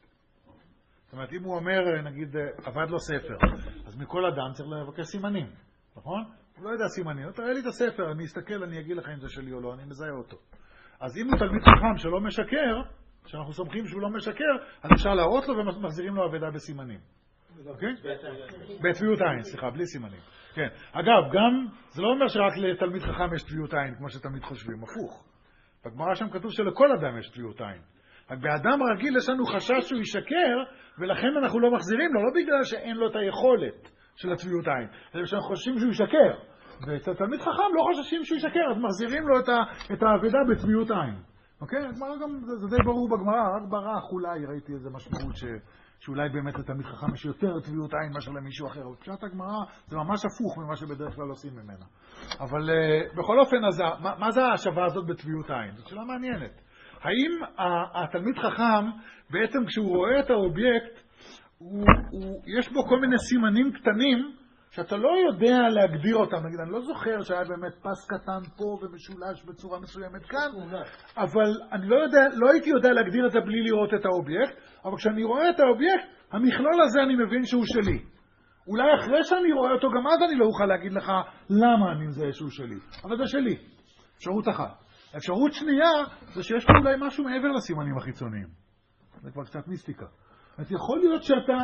זאת אומרת, אם הוא אומר, נגיד, עבד לו ספר, אז מכל אדם צריך לבקש סימנים, נכון? הוא לא יודע סימנים, תראה לי את הספר, אני אסתכל, אני אגיד לך אם זה שלי או לא, אני מזהה אותו. אז אם הוא תלמיד חכם שלא משקר, שאנחנו סומכים שהוא לא משקר, אז אפשר להראות לו ומחזירים לו עבודה בסימנים. אוקיי? בטביעות עין, סליחה, בלי סימנים. כן. אגב, גם, זה לא אומר שרק לתלמיד חכם יש טביעות עין, כמו שתמיד חושבים, הפוך. בגמרא שם כתוב שלכל אדם יש טביעות עין. רק באדם רגיל יש לנו חשש שהוא ישקר, ולכן אנחנו לא מחזירים לו, לא בגלל שאין לו את היכולת של הטביעות עין, אלא שאנחנו חושבים שהוא ישקר. ואצל תלמיד חכם לא חוששים שהוא ישקר, אז מחזירים לו את, ה, את העבודה בטביעות עין. אוקיי? הגמרא גם, זה, זה די ברור בגמרא, רק ברח אולי ראיתי איזה משמעות ש, שאולי באמת לתלמיד חכם יש יותר טביעות עין מאשר למישהו אחר. פשוט הגמרא זה ממש הפוך ממה שבדרך כלל עושים ממנה. אבל uh, בכל אופן, אז, מה, מה זה ההשבה הזאת בטביעות עין? זאת שאלה מעניינת. האם התלמיד חכם, בעצם כשהוא רואה את האובייקט, הוא, הוא, יש בו כל מיני סימנים קטנים, שאתה לא יודע להגדיר אותם. נגיד, אני לא זוכר שהיה באמת פס קטן פה ומשולש בצורה מסוימת כאן, אבל אני לא יודע, לא הייתי יודע להגדיר את זה בלי לראות את האובייקט, אבל כשאני רואה את האובייקט, המכלול הזה אני מבין שהוא שלי. אולי אחרי שאני רואה אותו, גם אז אני לא אוכל להגיד לך למה אני מזהה שהוא שלי. אבל זה שלי. אפשרות אחת. אפשרות שנייה, זה שיש פה אולי משהו מעבר לסימנים החיצוניים. זה כבר קצת מיסטיקה. אז יכול להיות שאתה,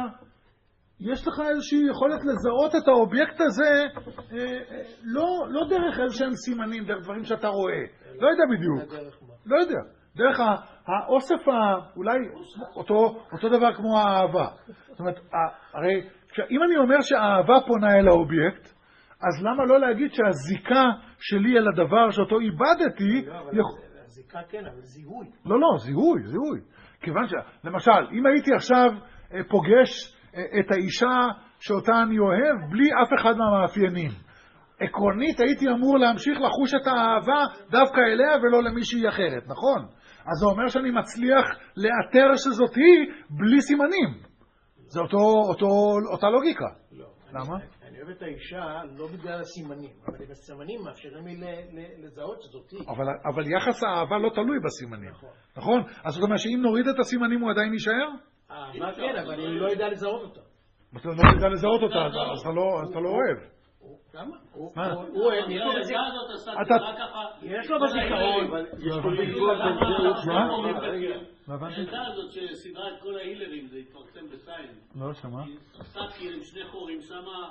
יש לך איזושהי יכולת לזהות את האובייקט הזה, אה, אה, לא, לא דרך איזשהם סימנים, דרך דברים שאתה רואה. לא יודע בדיוק. לא יודע. דרך האוסף, אולי אותו, אותו דבר כמו האהבה. זאת אומרת, הרי, אם אני אומר שהאהבה פונה אל האובייקט, אז למה לא להגיד שהזיקה שלי אל הדבר שאותו איבדתי... לא, אבל הזיקה כן, אבל זיהוי. לא, לא, זיהוי, זיהוי. כיוון ש... למשל, אם הייתי עכשיו פוגש את האישה שאותה אני אוהב, בלי אף אחד מהמאפיינים, עקרונית הייתי אמור להמשיך לחוש את האהבה דווקא אליה ולא למישהי אחרת, נכון? אז זה אומר שאני מצליח לאתר שזאת היא בלי סימנים. זה אותו, אותו, אותה לוגיקה. לא. למה? אני, אני אוהב את האישה לא בגלל הסימנים, אבל הסימנים מאפשרים לי לזהות שזאת היא. אבל, אבל יחס האהבה לא תלוי בסימנים. נכון. נכון? אז זאת אומרת שאם נוריד את הסימנים הוא עדיין יישאר? אהבה כן, אבל אני לא יודע לזהות אותה. אתה לא יודע לזהות אותה, אז אתה לא, אז אתה לא אוהב. למה? מה? הוא אוהב, יש לו בזיכרון. יש לו בזיכרון. יש פה בלבול בין זהות. מה? מה הבנתי? העדה הזאת שסדרה את כל ההילרים, זה התפרסם בסיין. לא, שמה? היא עשתה כאילו עם שני חורים, שמה,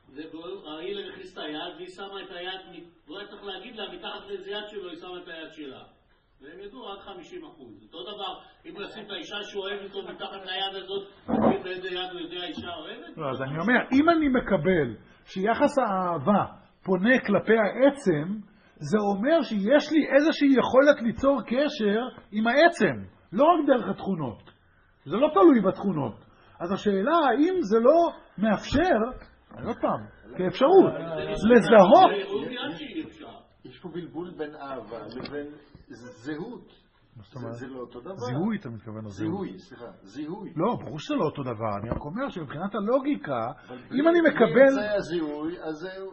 ההילר הכניס את היד, והיא שמה את היד, לא היה צריך להגיד לה, מתחת לאיזה יד שלו, היא שמה את היד שלה. והם ידעו רק חמישים אחוז. אותו דבר, אם הוא ישים את האישה שהוא אוהב איתו מתחת ליד הזאת, באיזה יד הוא יודע האישה אוהבת? לא, אז אני אומר, אם אני מקבל שיחס האהבה פונה כלפי העצם, זה אומר שיש לי איזושהי יכולת ליצור קשר עם העצם, לא רק דרך התכונות. זה לא תלוי בתכונות. אז השאלה, האם זה לא מאפשר, עוד פעם, כאפשרות, לזהות. יש פה בלבול בין אהבה לבין זהות. זה לא אותו דבר. זיהוי, אתה מתכוון לזיהוי. זיהוי, סליחה, זיהוי. לא, ברור שזה לא אותו דבר. אני רק אומר שמבחינת הלוגיקה, אם אני אם מקבל... זה הזיהוי, אז זהו.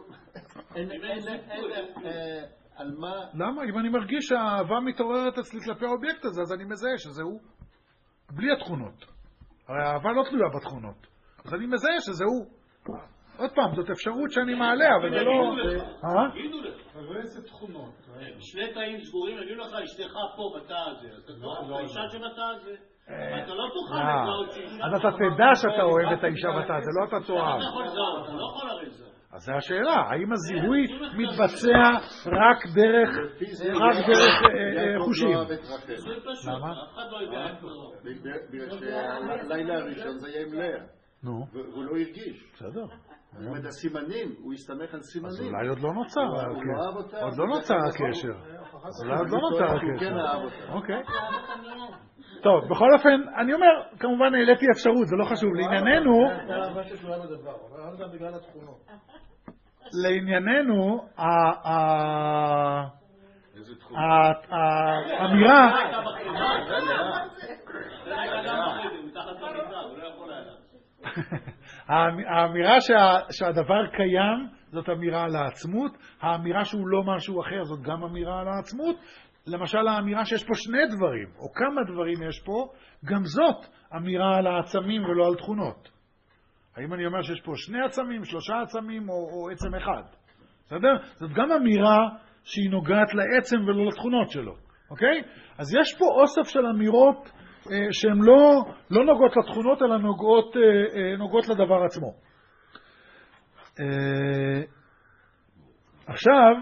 על מה... למה? אם אני מרגיש שהאהבה מתעוררת אצלי כלפי האובייקט הזה, אז אני מזהה שזהו. בלי התכונות. הרי האהבה לא תלויה בתכונות. אז אני מזהה שזהו. עוד פעם, זאת אפשרות שאני מעלה, אבל זה לא... אה? תגידו לך. אבל איזה תכונות? שני תאים סגורים, יגידו לך, אשתך פה בתא הזה. אז אתה לא, האישה שבתא הזה. אתה לא תוכל לזהות שאישה... אז אתה תדע שאתה אוהב את האישה בתא הזה, לא אתה תאהב. אתה יכול לזהות, אתה לא יכול הרי לזהות. אז זו השאלה, האם הזיהוי מתבצע רק דרך רק דרך חושים? למה? אף אחד לא יודע איך לא. בגלל שהלילה הראשון זה היה עם לאה. נו. והוא לא הרגיש. בסדר. זאת אומרת, הסימנים, הוא הסתמך על סימנים. אז אולי עוד לא נוצר הקשר. עוד לא נוצר הקשר. אולי עוד לא הוא נוצר טוען שהוא כן הקשר. אהב אותה. אוקיי. טוב, בכל אופן, אני אומר, כמובן העליתי אפשרות, זה לא חשוב. לענייננו, זה אהבה שתלויה בדבר, אבל אהבה גם בגלל התכונות. לענייננו, האמירה, האמירה שהדבר קיים, זאת אמירה על העצמות, האמירה שהוא לא משהו אחר, זאת גם אמירה על העצמות, למשל האמירה שיש פה שני דברים, או כמה דברים יש פה, גם זאת אמירה על העצמים ולא על תכונות. האם אני אומר שיש פה שני עצמים, שלושה עצמים, או, או עצם אחד? בסדר? זאת גם אמירה שהיא נוגעת לעצם ולא לתכונות שלו. אוקיי? אז יש פה אוסף של אמירות אה, שהן לא, לא נוגעות לתכונות, אלא נוגעות, אה, אה, נוגעות לדבר עצמו. אה, עכשיו,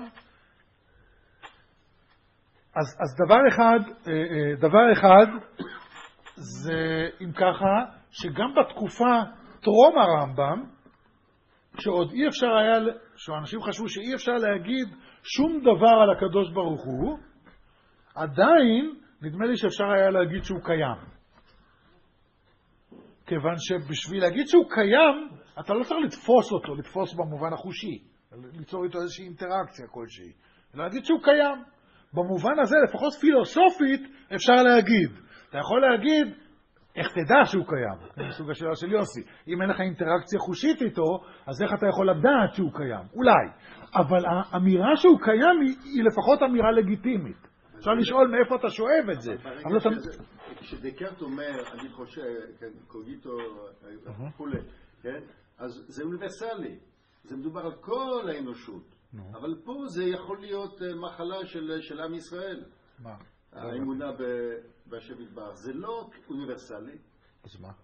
אז, אז דבר אחד, אה, אה, דבר אחד, זה אם ככה, שגם בתקופה טרום הרמב"ם, שעוד אי אפשר היה, שאנשים חשבו שאי אפשר להגיד שום דבר על הקדוש ברוך הוא, עדיין נדמה לי שאפשר היה להגיד שהוא קיים. כיוון שבשביל להגיד שהוא קיים, אתה לא צריך לתפוס אותו, לתפוס במובן החושי, ליצור איתו איזושהי אינטראקציה כלשהי, אלא להגיד שהוא קיים. במובן הזה, לפחות פילוסופית, אפשר להגיד. אתה יכול להגיד, איך תדע שהוא קיים? זה מסוג השאלה של יוסי. אם אין לך אינטראקציה חושית איתו, אז איך אתה יכול לדעת שהוא קיים? אולי. אבל האמירה שהוא קיים היא, היא לפחות אמירה לגיטימית. אפשר לשאול מאיפה אתה שואב את זה. אבל אתה... כשדקארט אומר, אני חושב, קוגיטו וכולי, כן? אז זה אוניברסלי. זה מדובר על כל האנושות. אבל פה זה יכול להיות מחלה של עם ישראל. מה? האמונה בהשם יתברך. זה לא אוניברסלי. אז מה?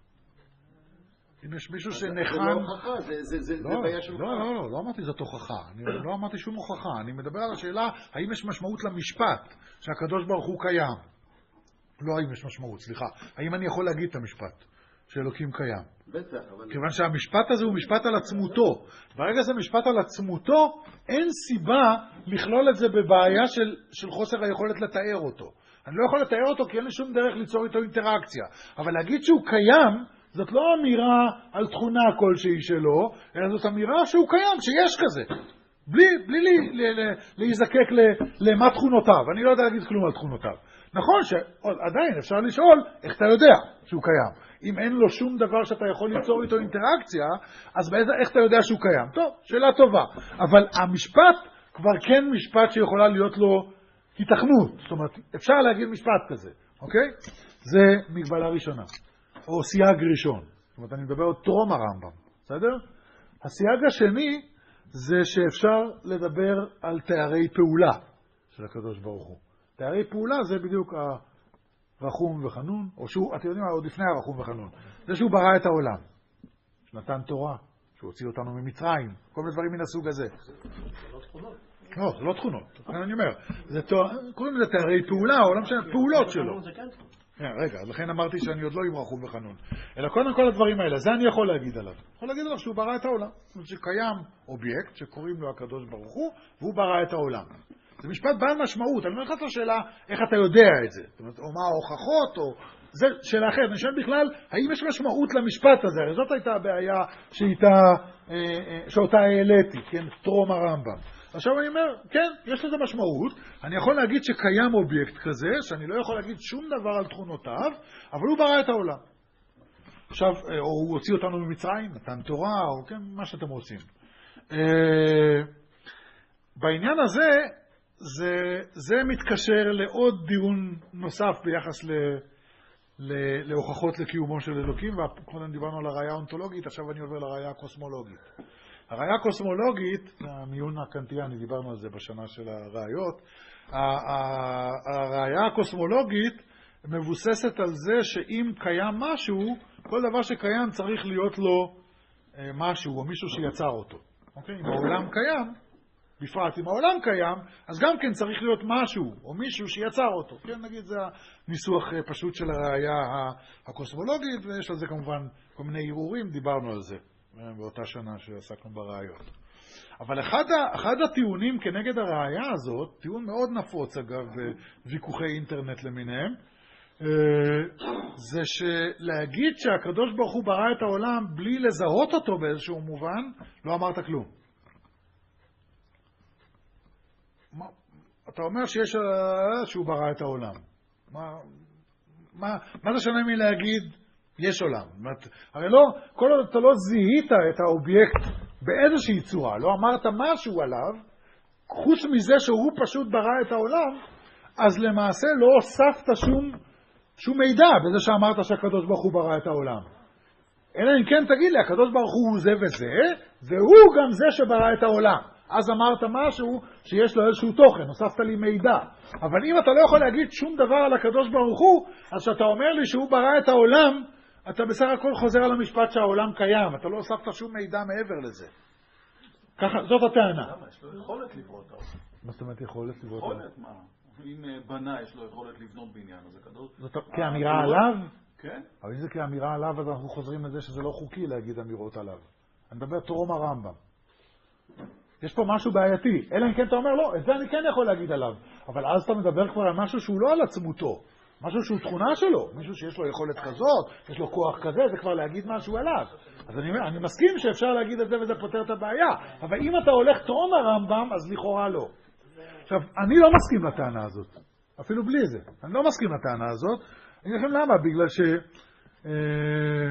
אם יש מישהו שנחם... זה לא הוכחה, זה בעיה שלך. לא, לא, לא, לא אמרתי זאת הוכחה. אני לא אמרתי שום הוכחה. אני מדבר על השאלה, האם יש משמעות למשפט שהקדוש ברוך הוא קיים? לא האם יש משמעות, סליחה. האם אני יכול להגיד את המשפט שאלוקים קיים? בטח, אבל... כיוון שהמשפט הזה הוא משפט על עצמותו. ברגע זה משפט על עצמותו, אין סיבה לכלול את זה בבעיה של, של חוסר היכולת לתאר אותו. אני לא יכול לתאר אותו כי אין לי שום דרך ליצור איתו אינטראקציה. אבל להגיד שהוא קיים, זאת לא אמירה על תכונה כלשהי שלו, אלא זאת אמירה שהוא קיים, שיש כזה. בלי, בלי לי, ל, ל, להיזקק ל, למה תכונותיו. אני לא יודע להגיד כלום על תכונותיו. נכון שעדיין אפשר לשאול איך אתה יודע שהוא קיים. אם אין לו שום דבר שאתה יכול ליצור איתו אינטראקציה, אז באיזה, איך אתה יודע שהוא קיים? טוב, שאלה טובה. אבל המשפט כבר כן משפט שיכולה להיות לו התכנות. זאת אומרת, אפשר להגיד משפט כזה, אוקיי? זה מגבלה ראשונה. או סייג ראשון. זאת אומרת, אני מדבר עוד טרום הרמב"ם. בסדר? הסייג השני זה שאפשר לדבר על תארי פעולה של הקדוש ברוך הוא. תארי פעולה זה בדיוק הרחום וחנון, או שהוא, אתם יודעים מה, עוד לפני הרחום וחנון. זה שהוא ברא את העולם. שנתן תורה, שהוא הוציא אותנו ממצרים, כל מיני דברים מן הסוג הזה. זה לא תכונות. לא, זה לא תכונות. לכן אני אומר, זה קוראים לזה תארי פעולה, או לא משנה, פעולות שלו. רגע, לכן אמרתי שאני עוד לא עם רחום וחנון. אלא קודם כל הדברים האלה, זה אני יכול להגיד עליו. יכול להגיד עליו שהוא ברא את העולם. זאת אומרת שקיים אובייקט שקוראים לו הקדוש ברוך הוא, והוא ברא את העולם. זה משפט בעל משמעות. אני אומר לך את השאלה, איך אתה יודע את זה? זאת אומרת, או מה ההוכחות, או... זה שאלה אחרת. אני שואל בכלל, האם יש משמעות למשפט הזה? הרי זאת הייתה הבעיה שאיתה, שאותה העליתי, כן? טרום הרמב"ם. עכשיו אני אומר, כן, יש לזה משמעות. אני יכול להגיד שקיים אובייקט כזה, שאני לא יכול להגיד שום דבר על תכונותיו, אבל הוא ברא את העולם. עכשיו, או הוא הוציא אותנו ממצרים, נתן תורה, או כן, מה שאתם רוצים. בעניין הזה, זה, זה מתקשר לעוד דיון נוסף ביחס ל, ל, להוכחות לקיומו של אלוקים, וקודם דיברנו על הראייה האונתולוגית, עכשיו אני עובר לראייה הקוסמולוגית. הראייה הקוסמולוגית, המיון הקנטיאני, דיברנו על זה בשנה של הראיות, הראייה הקוסמולוגית מבוססת על זה שאם קיים משהו, כל דבר שקיים צריך להיות לו משהו, או מישהו שיצר אותו. אוקיי? אם העולם קיים, בפרט אם העולם קיים, אז גם כן צריך להיות משהו, או מישהו שיצר אותו. כן, נגיד, זה הניסוח פשוט של הראייה הקוסמולוגית, ויש על זה כמובן כל מיני ערעורים, דיברנו על זה. באותה שנה שעסקנו בראיות. אבל אחד, אחד הטיעונים כנגד הראייה הזאת, טיעון מאוד נפוץ אגב בוויכוחי אינטרנט למיניהם, זה שלהגיד שהקדוש ברוך הוא ברא את העולם בלי לזהות אותו באיזשהו מובן, לא אמרת כלום. מה, אתה אומר שיש שהוא ברא את העולם. מה, מה, מה זה שונה מלהגיד יש עולם? הרי לא, כל עוד אתה לא זיהית את האובייקט באיזושהי צורה, לא אמרת משהו עליו, חוץ מזה שהוא פשוט ברא את העולם, אז למעשה לא הוספת שום, שום מידע בזה שאמרת שהקדוש ברוך הוא ברא את העולם. אלא אם כן תגיד לי, הקדוש ברוך הוא זה וזה, והוא גם זה שברא את העולם. אז אמרת משהו שיש לו איזשהו תוכן, הוספת לי מידע. אבל אם אתה לא יכול להגיד שום דבר על הקדוש ברוך הוא, אז שאתה אומר לי שהוא ברא את העולם, אתה בסך הכל חוזר על המשפט שהעולם קיים, אתה לא הוספת שום מידע מעבר לזה. ככה, זאת הטענה. למה? יש לו יכולת לברוא את העולם. מה זאת אומרת יכולת לברוא את העולם? יכולת, מה? אם בנה יש לו יכולת לבנות בעניין, אז הקדוש... זאת כאמירה עליו? כן. אבל אם זה כאמירה עליו, אז אנחנו חוזרים לזה שזה לא חוקי להגיד אמירות עליו. אני מדבר טרום הרמב"ם. יש פה משהו בעייתי. אלא אם כן אתה אומר, לא, את זה אני כן יכול להגיד עליו. אבל אז אתה מדבר כבר על משהו שהוא לא על עצמותו. משהו שהוא תכונה שלו. מישהו שיש לו יכולת כזאת, יש לו כוח כזה, זה כבר להגיד משהו עליו. אז אני, אני מסכים שאפשר להגיד את זה וזה פותר את הבעיה. אבל אם אתה הולך טרום הרמב"ם, אז לכאורה לא. עכשיו, אני לא מסכים לטענה הזאת, אפילו בלי זה. אני לא מסכים לטענה הזאת. אני אגיד לכם למה, בגלל ש... אה,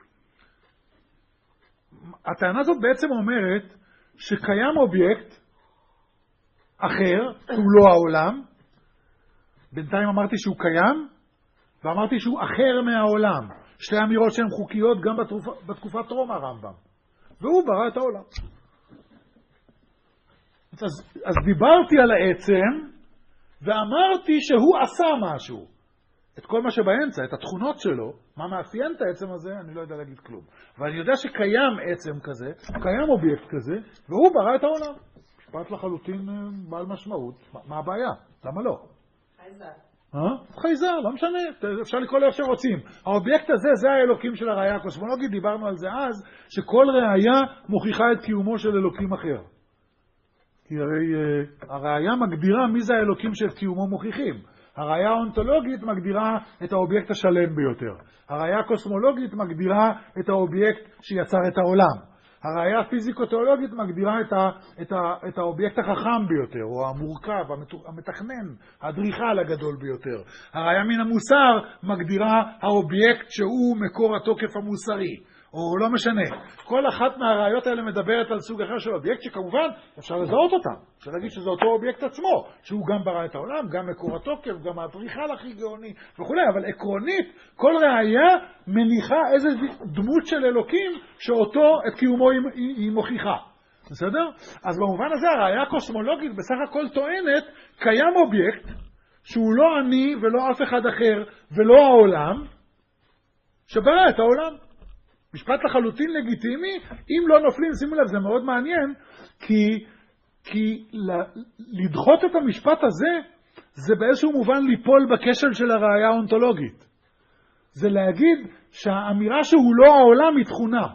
הטענה הזאת בעצם אומרת שקיים אובייקט אחר, הוא לא העולם. בינתיים אמרתי שהוא קיים, ואמרתי שהוא אחר מהעולם. שתי אמירות שהן חוקיות גם בתקופה, בתקופת טרום הרמב"ם. והוא ברא את העולם. אז, אז דיברתי על העצם, ואמרתי שהוא עשה משהו. את כל מה שבאמצע, את התכונות שלו, מה מאפיין את העצם הזה, אני לא יודע להגיד כלום. אבל אני יודע שקיים עצם כזה, קיים אובייקט כזה, והוא ברא את העולם. משפט לחלוטין בעל משמעות. מה, מה הבעיה? למה לא? חייזר. אה? חייזר, לא משנה, אפשר לקרוא לו איך שרוצים. האובייקט הזה, זה האלוקים של הראייה הקוסמולוגית, דיברנו על זה אז, שכל ראייה מוכיחה את קיומו של אלוקים אחר. כי הרי uh, הראייה מגדירה מי זה האלוקים של קיומו מוכיחים. הראייה האונתולוגית מגדירה את האובייקט השלם ביותר. הראייה הקוסמולוגית מגדירה את האובייקט שיצר את העולם. הראייה הפיזיקו-תיאולוגית מגדירה את, ה, את, ה, את האובייקט החכם ביותר, או המורכב, המתכנן, האדריכל הגדול ביותר. הראייה מן המוסר מגדירה האובייקט שהוא מקור התוקף המוסרי, או לא משנה. כל אחת מהראיות האלה מדברת על סוג אחר של אובייקט, שכמובן אפשר לזהות אותם. אפשר להגיד שזה אותו אובייקט עצמו, שהוא גם ברא את העולם, גם מקור התוקף, גם האדריכל הכי גאוני וכו'. אבל עקרונית, כל ראיה מניחה איזו דמות של אלוקים, שאותו, את קיומו היא, היא, היא מוכיחה. בסדר? אז במובן הזה, הראיה הקוסמולוגית בסך הכל טוענת, קיים אובייקט, שהוא לא אני ולא אף אחד אחר, ולא העולם, שברא את העולם. משפט לחלוטין לגיטימי, אם לא נופלים, שימו לב, זה מאוד מעניין, כי, כי לדחות את המשפט הזה, זה באיזשהו מובן ליפול בכשל של הראייה האונתולוגית. זה להגיד שהאמירה שהוא לא העולם היא תכונה.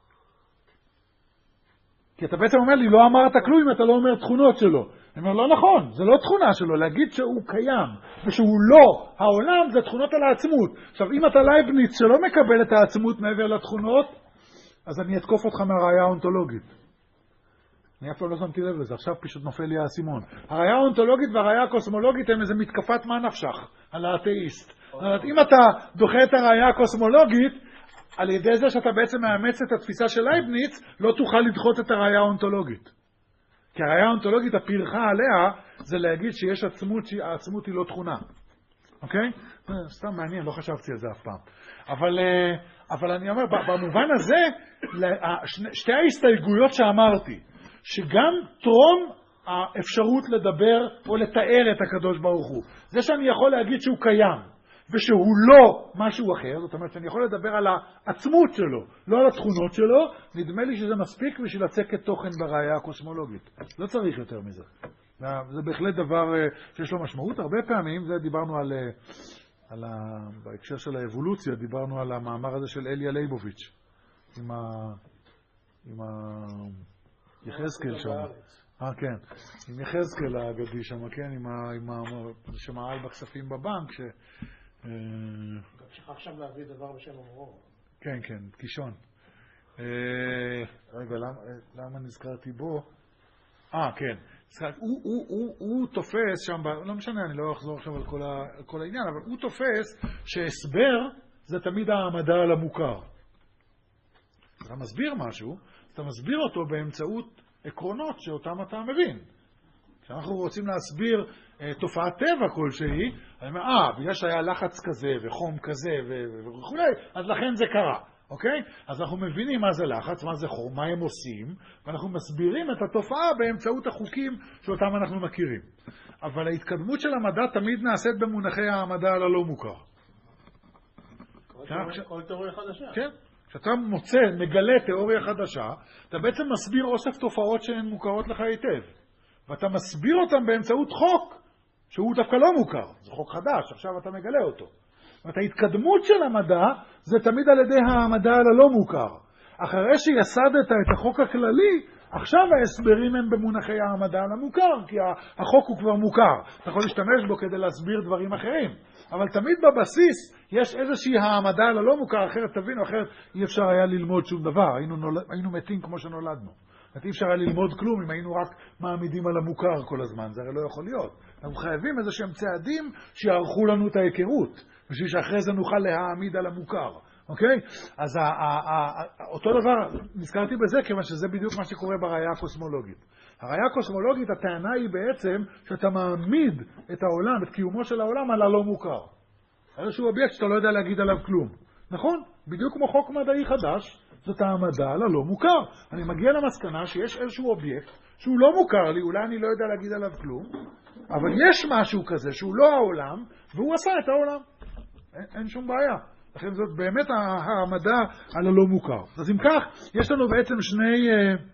כי אתה בעצם אומר לי, לא אמרת כלום אם אתה לא אומר תכונות שלו. אני אומר, לא נכון, זה לא תכונה שלו, להגיד שהוא קיים, ושהוא לא העולם, זה תכונות על העצמות. עכשיו, אם אתה לייבניץ שלא מקבל את העצמות מעבר לתכונות, אז אני אתקוף אותך מהראייה האונתולוגית. אני אף פעם לא שמתי לב לזה, עכשיו פשוט נופל לי האסימון. הראייה האונתולוגית והראייה הקוסמולוגית הם איזה מתקפת מה נפשך, על האתאיסט. זאת אומרת, אם אתה דוחה את הראייה הקוסמולוגית, על ידי זה שאתה בעצם מאמץ את התפיסה של לייבניץ, לא תוכל לדחות את הראייה האונתולוגית. כי הראייה האונתולוגית, הפרחה עליה, זה להגיד שיש עצמות, שהעצמות היא לא תכונה. אוקיי? סתם מעניין, לא חשבתי על זה אף פעם. אבל, אבל אני אומר, במובן הזה, שתי ההסתייגויות שאמרתי, שגם טרום האפשרות לדבר או לתאר את הקדוש ברוך הוא, זה שאני יכול להגיד שהוא קיים, ושהוא לא משהו אחר, זאת אומרת שאני יכול לדבר על העצמות שלו, לא על התכונות שלו, נדמה לי שזה מספיק בשביל לצקת תוכן בראייה הקוסמולוגית. לא צריך יותר מזה. זה בהחלט דבר שיש לו משמעות. הרבה פעמים, זה דיברנו על, על ה, בהקשר של האבולוציה, דיברנו על המאמר הזה של אליה לייבוביץ', עם ה... עם ה... יחזקאל שם. אה, כן. עם יחזקאל האגדי שם, כן? עם ה... עם ה... שמעל בכספים בבנק, ש... שכח עכשיו להביא דבר בשם אמרו. כן, כן, קישון. רגע, למה נזכרתי בו? אה, כן. הוא תופס שם, לא משנה, אני לא אחזור עכשיו על כל העניין, אבל הוא תופס שהסבר זה תמיד העמדה על המוכר. אתה מסביר משהו, אתה מסביר אותו באמצעות עקרונות שאותם אתה מבין. כשאנחנו רוצים להסביר אה, תופעת טבע כלשהי, אני אומר, אה, בגלל שהיה לחץ כזה וחום כזה וכו', אז לכן זה קרה, אוקיי? אז אנחנו מבינים מה זה לחץ, מה זה חום, מה הם עושים, ואנחנו מסבירים את התופעה באמצעות החוקים שאותם אנחנו מכירים. אבל ההתקדמות של המדע תמיד נעשית במונחי המדע על הלא מוכר. כל תיאוריה, כל תיאוריה חדשה. כן. כשאתה מוצא, מגלה תיאוריה חדשה, אתה בעצם מסביר אוסף תופעות שהן מוכרות לך היטב. ואתה מסביר אותם באמצעות חוק, שהוא דווקא לא מוכר. זה חוק חדש, עכשיו אתה מגלה אותו. זאת אומרת, ההתקדמות של המדע, זה תמיד על ידי המדע על הלא מוכר. אחרי שיסדת את החוק הכללי, עכשיו ההסברים הם במונחי המדע על המוכר, כי החוק הוא כבר מוכר. אתה יכול להשתמש בו כדי להסביר דברים אחרים. אבל תמיד בבסיס יש איזושהי העמדה על הלא מוכר, אחרת תבינו, אחרת אי אפשר היה ללמוד שום דבר. היינו, נולד, היינו מתים כמו שנולדנו. אי אפשר היה ללמוד כלום אם היינו רק מעמידים על המוכר כל הזמן, זה הרי לא יכול להיות. אנחנו חייבים איזה שהם צעדים שיערכו לנו את ההיכרות, בשביל שאחרי זה נוכל להעמיד על המוכר. אוקיי? אז אותו דבר, נזכרתי בזה, כיוון שזה בדיוק מה שקורה בראייה הקוסמולוגית. הראייה הקוסמולוגית, הטענה היא בעצם שאתה מעמיד את העולם, את קיומו של העולם, על הלא מוכר. איזשהו אובייקט שאתה לא יודע להגיד עליו כלום. נכון? בדיוק כמו חוק מדעי חדש, זאת העמדה על הלא מוכר. אני מגיע למסקנה שיש איזשהו אובייקט שהוא לא מוכר לי, אולי אני לא יודע להגיד עליו כלום, אבל יש משהו כזה שהוא לא העולם, והוא עשה את העולם. אין, אין שום בעיה. לכן זאת באמת העמדה על הלא מוכר. אז אם כך, יש לנו בעצם שני,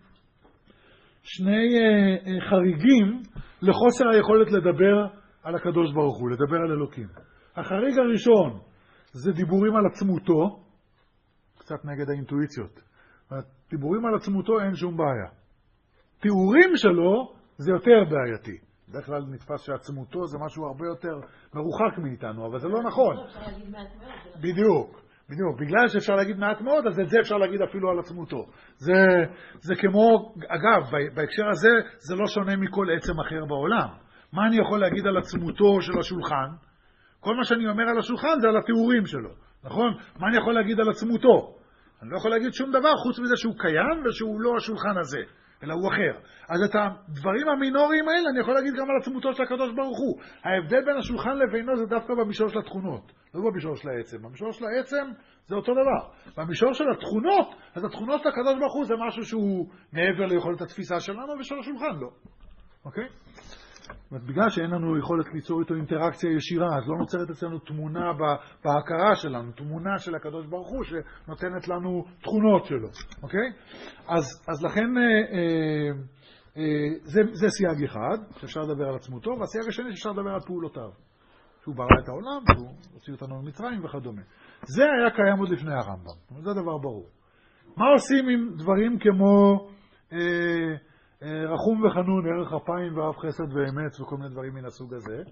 שני חריגים לחוסר היכולת לדבר על הקדוש ברוך הוא, לדבר על אלוקים. החריג הראשון זה דיבורים על עצמותו, קצת נגד האינטואיציות. דיבורים על עצמותו אין שום בעיה. תיאורים שלו זה יותר בעייתי. בדרך כלל נתפס שעצמותו זה משהו הרבה יותר מרוחק מאיתנו, אבל זה לא נכון. בדיוק, בדיוק. בגלל שאפשר להגיד מעט מאוד, אז את זה אפשר להגיד אפילו על עצמותו. זה, זה כמו, אגב, בהקשר הזה, זה לא שונה מכל עצם אחר בעולם. מה אני יכול להגיד על עצמותו של השולחן? כל מה שאני אומר על השולחן זה על התיאורים שלו, נכון? מה אני יכול להגיד על עצמותו? אני לא יכול להגיד שום דבר חוץ מזה שהוא קיים ושהוא לא השולחן הזה, אלא הוא אחר. אז את הדברים המינוריים האלה אני יכול להגיד גם על עצמותו של הקדוש ברוך הוא. ההבדל בין השולחן לבינו זה דווקא במישור של התכונות, לא במישור של העצם. במישור של העצם זה אותו דבר. במישור של התכונות, אז התכונות של הקדוש ברוך הוא זה משהו שהוא מעבר ליכולת התפיסה שלנו ושל השולחן לא. אוקיי? בגלל שאין לנו יכולת ליצור איתו אינטראקציה ישירה, אז לא נוצרת אצלנו תמונה בהכרה שלנו, תמונה של הקדוש ברוך הוא שנותנת לנו תכונות שלו, אוקיי? אז, אז לכן אה, אה, אה, זה, זה סייג אחד, שאפשר לדבר על עצמותו, והסייג השני שאפשר לדבר על פעולותיו. שהוא ברא את העולם, שהוא הוציא אותנו ממצרים וכדומה. זה היה קיים עוד לפני הרמב"ם, זה דבר ברור. מה עושים עם דברים כמו... אה, רחום וחנון, ערך אפיים ואהב חסד ואמת וכל מיני דברים מן הסוג הזה.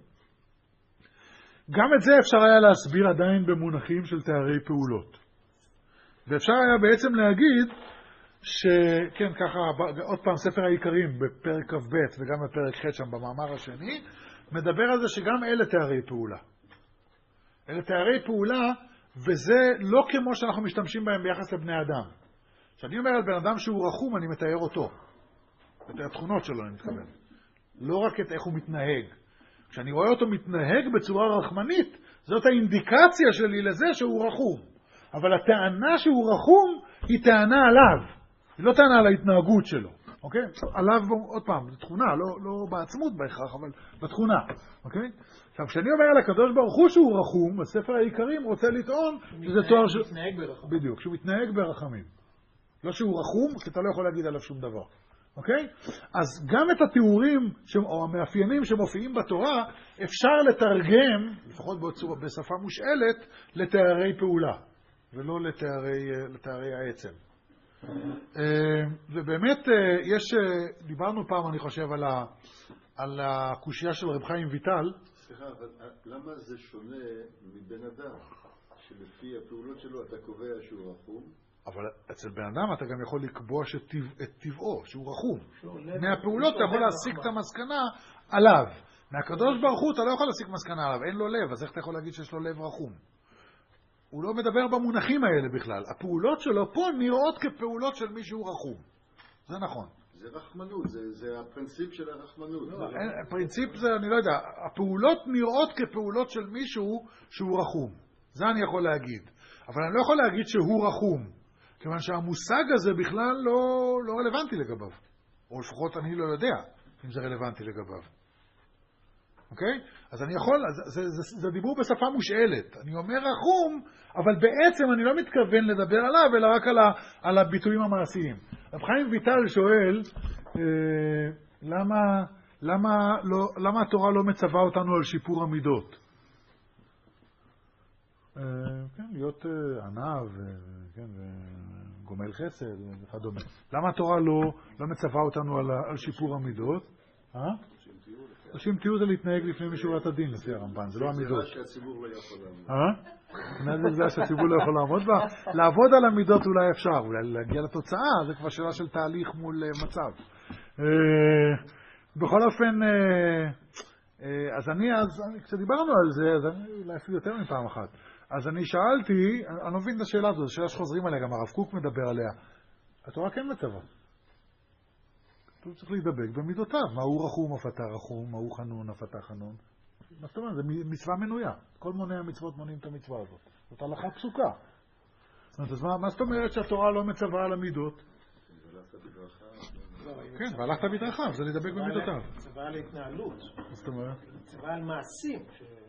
גם את זה אפשר היה להסביר עדיין במונחים של תארי פעולות. ואפשר היה בעצם להגיד שכן, ככה, עוד פעם, ספר העיקרים בפרק כ"ב וגם בפרק ח' שם במאמר השני, מדבר על זה שגם אלה תארי פעולה. אלה תארי פעולה, וזה לא כמו שאנחנו משתמשים בהם ביחס לבני אדם. כשאני אומר על בן אדם שהוא רחום, אני מתאר אותו. את התכונות שלו אני מתכוון. לא רק את איך הוא מתנהג. כשאני רואה אותו מתנהג בצורה רחמנית, זאת האינדיקציה שלי לזה שהוא רחום. אבל הטענה שהוא רחום היא טענה עליו. היא לא טענה על ההתנהגות שלו. אוקיי? עליו, עוד פעם, זו תכונה, לא, לא בעצמות בהכרח, אבל בתכונה. אוקיי? עכשיו, כשאני אומר על הקדוש ברוך הוא שהוא רחום, הספר העיקרים רוצה לטעון שזה תואר ש... מתנהג ברחמים. בדיוק, שהוא מתנהג ברחמים. לא שהוא רחום, כי אתה לא יכול להגיד עליו שום דבר. אוקיי? אז גם את התיאורים או המאפיינים שמופיעים בתורה אפשר לתרגם, לפחות בצורה, בשפה מושאלת, לתארי פעולה, ולא לתארי, לתארי העצם. ובאמת יש, דיברנו פעם אני חושב על, ה, על הקושייה של רב חיים ויטל. סליחה, אבל למה זה שונה מבן אדם, שלפי הפעולות שלו אתה קובע שהוא רחום? אבל אצל בן אדם אתה גם יכול לקבוע את טבעו, שהוא רחום. מהפעולות אתה יכול להסיק את המסקנה עליו. מהקדוש ברוך הוא אתה לא יכול להסיק מסקנה עליו, אין לו לב, אז איך אתה יכול להגיד שיש לו לב רחום? הוא לא מדבר במונחים האלה בכלל. הפעולות שלו פה נראות כפעולות של מישהו רחום. זה נכון. זה רחמנות, זה, זה הפרינציפ של הרחמנות. לא, אין, הפרינציפ זה, אני לא יודע, הפעולות נראות כפעולות של מישהו שהוא רחום. זה אני יכול להגיד. אבל אני לא יכול להגיד שהוא רחום. כיוון שהמושג הזה בכלל לא, לא רלוונטי לגביו. או לפחות אני לא יודע אם זה רלוונטי לגביו. אוקיי? אז אני יכול, זה, זה, זה, זה דיבור בשפה מושאלת. אני אומר רחום, אבל בעצם אני לא מתכוון לדבר עליו, אלא רק על, ה, על הביטויים המעשיים. רב חיים ויטל שואל, אה, למה, למה, לא, למה התורה לא מצווה אותנו על שיפור המידות? אה, כן, להיות אה, ענב, אה, כן, גומל חסד וכדומה. למה התורה לא, לא מצווה אותנו על, על שיפור המידות? אה? השבטיות זה להתנהג לפני משורת הדין, לפי הרמב"ן, זה לא המידות. זה שהציבור לא יכול לעמוד. אה? זה שהציבור לא יכול לעמוד בה. לעבוד על המידות אולי אפשר, אולי להגיע לתוצאה, זה כבר שאלה של תהליך מול מצב. בכל אופן, אז אני, אז כשדיברנו על זה, אז אני אולי אפילו יותר מפעם אחת. אז אני שאלתי, אני לא מבין את השאלה הזו, זו שאלה שחוזרים עליה, גם הרב קוק מדבר עליה. התורה כן מצווה. הוא צריך להידבק במידותיו. מהו רחום אף אתה רחום, מהו חנון אף אתה חנון. מה זאת אומרת? זה מצווה מנויה. כל מוני המצוות מונים את המצווה הזאת. זאת הלכה פסוקה. אז מה, מה זאת אומרת שהתורה לא מצווה על המידות? כן, והלכת בדרכיו, זה להידבק במידותיו. מצווה על התנהלות. מה זאת אומרת? מצווה על מעשים,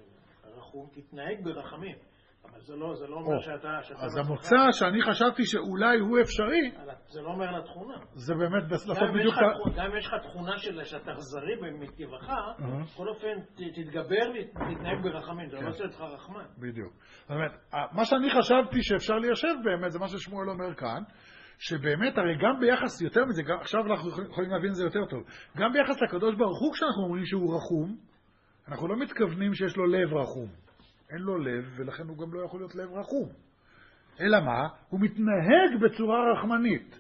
שהרחום תתנהג ברחמים. אבל זה לא, זה לא אומר שאתה... אז המוצא שאני חשבתי שאולי הוא אפשרי... זה לא אומר לתכונה. זה באמת לעשות בדיוק... גם אם יש לך תכונה שאתה אכזרי במטבעך, בכל אופן תתגבר ותתנהג ברחמים, זה לא עושה אותך רחמן. בדיוק. זאת אומרת, מה שאני חשבתי שאפשר ליישב באמת, זה מה ששמואל אומר כאן, שבאמת, הרי גם ביחס, יותר מזה, עכשיו אנחנו יכולים להבין את זה יותר טוב, גם ביחס לקדוש ברוך הוא, כשאנחנו אומרים שהוא רחום, אנחנו לא מתכוונים שיש לו לב רחום. אין לו לב, ולכן הוא גם לא יכול להיות לב רחום. אלא מה? הוא מתנהג בצורה רחמנית.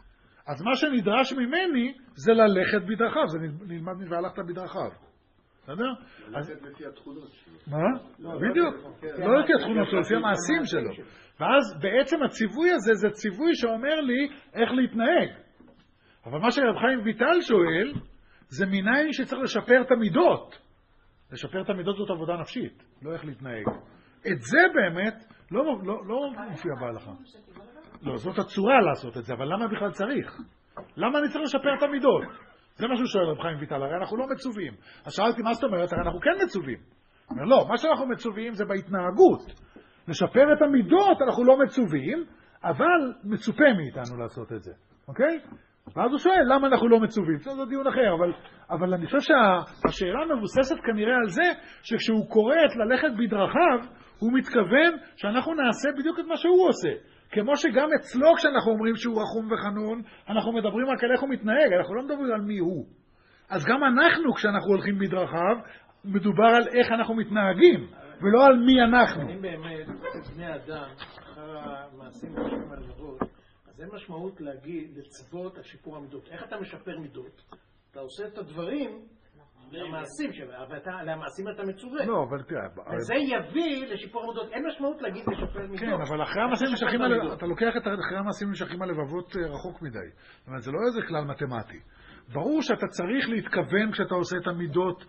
אז מה שנדרש ממני זה ללכת בדרכיו, זה נלמד והלכת בדרכיו. בסדר? ללכת לפי התכונות שלו. מה? בדיוק. לא לפי התכונות שלו, לפי המעשים שלו. ואז בעצם הציווי הזה זה ציווי שאומר לי איך להתנהג. אבל מה שרב חיים ויטל שואל, זה מניין שצריך לשפר את המידות. לשפר את המידות זאת עבודה נפשית, לא איך להתנהג. את זה באמת לא, לא, לא מופיע בהלכה. לא, זאת הצורה לעשות את זה, אבל למה בכלל צריך? למה אני צריך לשפר את המידות? זה מה שהוא שואל רב חיים ויטל, הרי אנחנו לא מצווים. אז שאלתי מה זאת אומרת, הרי אנחנו כן מצווים. אומר, לא, מה שאנחנו מצווים זה בהתנהגות. לשפר את המידות אנחנו לא מצווים, אבל מצופה מאיתנו לעשות את זה. אוקיי? ואז הוא שואל, למה אנחנו לא מצווים? זה דיון אחר, אבל, אבל אני חושב שהשאלה מבוססת כנראה על זה, שכשהוא קורא את ללכת בדרכיו, הוא מתכוון שאנחנו נעשה בדיוק את מה שהוא עושה. כמו שגם אצלו כשאנחנו אומרים שהוא רחום וחנון, אנחנו מדברים רק על איך הוא מתנהג, אנחנו לא מדברים על מי הוא. אז גם אנחנו כשאנחנו הולכים בדרכיו, מדובר על איך אנחנו מתנהגים, ולא על מי אנחנו. אם באמת, בני אדם, אחר המעשים משפיעים על לבבות, אז אין משמעות להגיד, לצוות על שיפור המידות. איך אתה משפר מידות? אתה עושה את הדברים למעשים שלה, ולמעשים אתה מצווה. לא, אבל תראה... וזה יביא לשיפור המידות. אין משמעות להגיד לשפר מידות. כן, אבל אחרי המעשים נמשכים על... אתה לוקח את אחרי המעשים נמשכים על לבבות רחוק מדי. זאת אומרת, זה לא איזה כלל מתמטי. ברור שאתה צריך להתכוון כשאתה עושה את המידות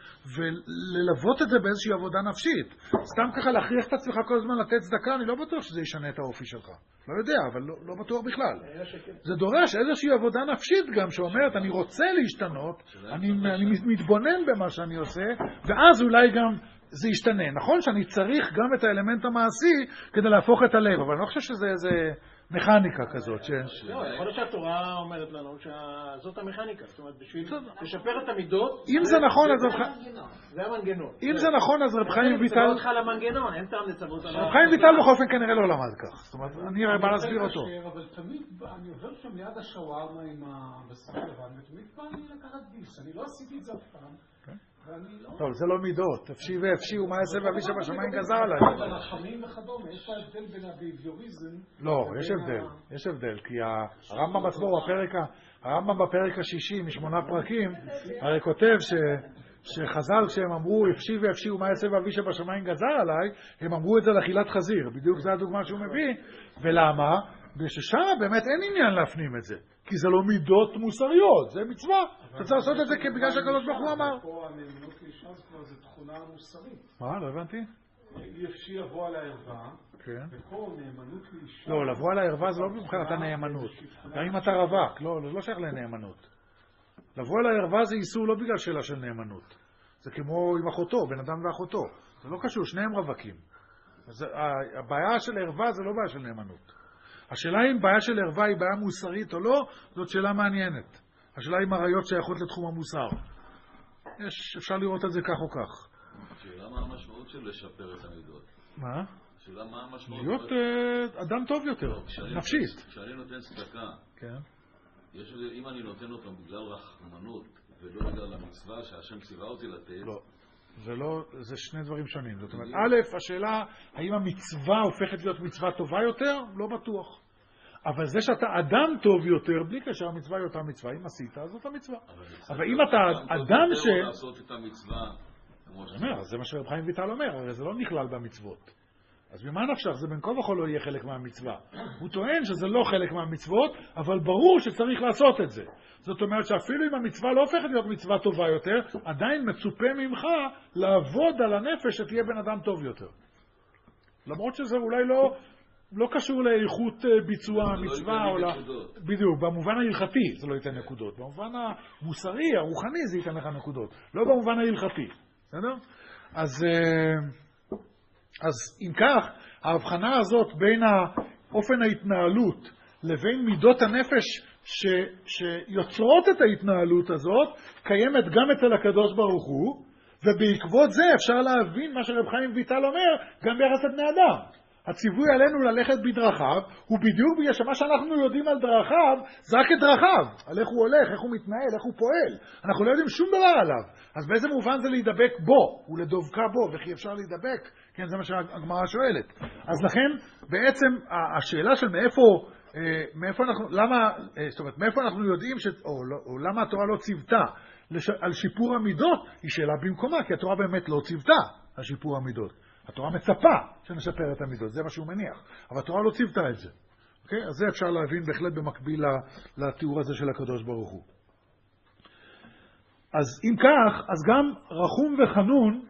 וללוות את זה באיזושהי עבודה נפשית. סתם ככה להכריח את עצמך כל הזמן לתת צדקה, אני לא בטוח שזה ישנה את האופי שלך. לא יודע, אבל לא, לא בטוח בכלל. זה דורש איזושהי עבודה נפשית גם שאומרת, אני רוצה להשתנות, אני, אני מתבונן במה שאני עושה, ואז אולי גם זה ישתנה. נכון שאני צריך גם את האלמנט המעשי כדי להפוך את הלב, אבל אני לא חושב שזה איזה... מכניקה כזאת. לא, יכול להיות שהתורה אומרת לנו שזאת המכניקה. זאת אומרת, בשביל לשפר את המידות... אם זה נכון, אז... זה המנגנון. אם זה נכון, אז רב חיים ויטל... זה אותך למנגנון, אין טעם לצוות עליו. רב חיים ויטל בכל אופן כנראה לא למד כך. זאת אומרת, אני בא להסביר אותו. אבל תמיד, אני עובר שם ליד השווארמה עם הבשר לבן, ותמיד בא לי לקחת ביס. אני לא עשיתי את זה אף פעם. טוב, זה לא מידות, אפשי ואפשי ומה יעשה ואבי שבשמיים גזר עליי. אבל החמים וכדומה, יש ההבדל בין הביביוריזם... לא, יש הבדל, יש הבדל, כי הרמב"ם עצמו בפרק, הרמב"ם בפרק השישי משמונה פרקים, הרי כותב שחז"ל כשהם אמרו אפשי ואפשי ומה יעשה ואבי שבשמיים גזר עליי, הם אמרו את זה לאכילת חזיר, בדיוק זה הדוגמה שהוא מביא, ולמה? וששם באמת אין עניין להפנים את זה. כי זה לא מידות מוסריות, זה מצווה. אתה צריך לעשות את זה בגלל שהקדוש ברוך הוא אמר. פה הנאמנות לאישה זה כבר תכונה מוסרית. מה? לא הבנתי. אי אפשר לבוא על הערווה, כן. ופה נאמנות לאישה... לא, לבוא על הערווה זה לא מבחינת הנאמנות. גם אם אתה רווק, לא, זה לא שייך לנאמנות. לבוא על הערווה זה איסור לא בגלל שאלה של נאמנות. זה כמו עם אחותו, בן אדם ואחותו. זה לא קשור, שניהם רווקים. הבעיה של הערווה זה לא בעיה של נאמנות. השאלה אם בעיה של ערווה היא בעיה מוסרית או לא, זאת שאלה מעניינת. השאלה אם עריות שייכות לתחום המוסר. יש, אפשר לראות את זה כך או כך. השאלה מה המשמעות של לשפר את המידות? מה? השאלה מה המשמעות... להיות uh, אדם טוב יותר, נפשית. כשאני נותן צדקה, כן. יש, אם אני נותן אותם בגלל רחמנות, ולא בגלל המצווה שהשם ציווה אותי לתת. לא. זה לא, זה שני דברים שונים. זאת אומרת, א', השאלה, האם המצווה הופכת להיות מצווה טובה יותר? לא בטוח. אבל זה שאתה אדם טוב יותר, בלי קשר, המצווה היא אותה מצווה. אם עשית, אז זאת המצווה. אבל אם אתה אדם ש... לעשות את המצווה. זה מה שרב חיים ויטל אומר, הרי זה לא נכלל במצוות. אז ממה נפשך? זה בין כה וכה לא יהיה חלק מהמצווה. הוא טוען שזה לא חלק מהמצוות, אבל ברור שצריך לעשות את זה. זאת אומרת שאפילו אם המצווה לא הופכת להיות מצווה טובה יותר, עדיין מצופה ממך לעבוד על הנפש שתהיה בן אדם טוב יותר. למרות שזה אולי לא, לא קשור לאיכות ביצוע המצווה. או לה... בדיוק, במובן ההלכתי זה לא ייתן נקודות. במובן המוסרי, הרוחני זה ייתן לך נקודות. לא במובן ההלכתי. בסדר? אז... אז אם כך, ההבחנה הזאת בין אופן ההתנהלות לבין מידות הנפש ש, שיוצרות את ההתנהלות הזאת, קיימת גם אצל הקדוש ברוך הוא, ובעקבות זה אפשר להבין מה שרב חיים ויטל אומר, גם ביחס לבני אדם. הציווי עלינו ללכת בדרכיו, הוא בדיוק בגלל שמה שאנחנו יודעים על דרכיו, זה רק את דרכיו, על איך הוא הולך, איך הוא מתנהל, איך הוא פועל. אנחנו לא יודעים שום דבר עליו. אז באיזה מובן זה להידבק בו, ולדבקה בו, וכי אפשר להידבק? כן, זה מה שהגמרא שואלת. אז לכן, בעצם, השאלה של מאיפה, מאיפה אנחנו, למה, זאת אומרת, מאיפה אנחנו יודעים, ש, או, או למה התורה לא ציוותה על שיפור המידות, היא שאלה במקומה, כי התורה באמת לא ציוותה על שיפור המידות. התורה מצפה שנשפר את המידות, זה מה שהוא מניח. אבל התורה לא ציוותה את זה. אוקיי? אז זה אפשר להבין בהחלט במקביל לתיאור הזה של הקדוש ברוך הוא. אז אם כך, אז גם רחום וחנון,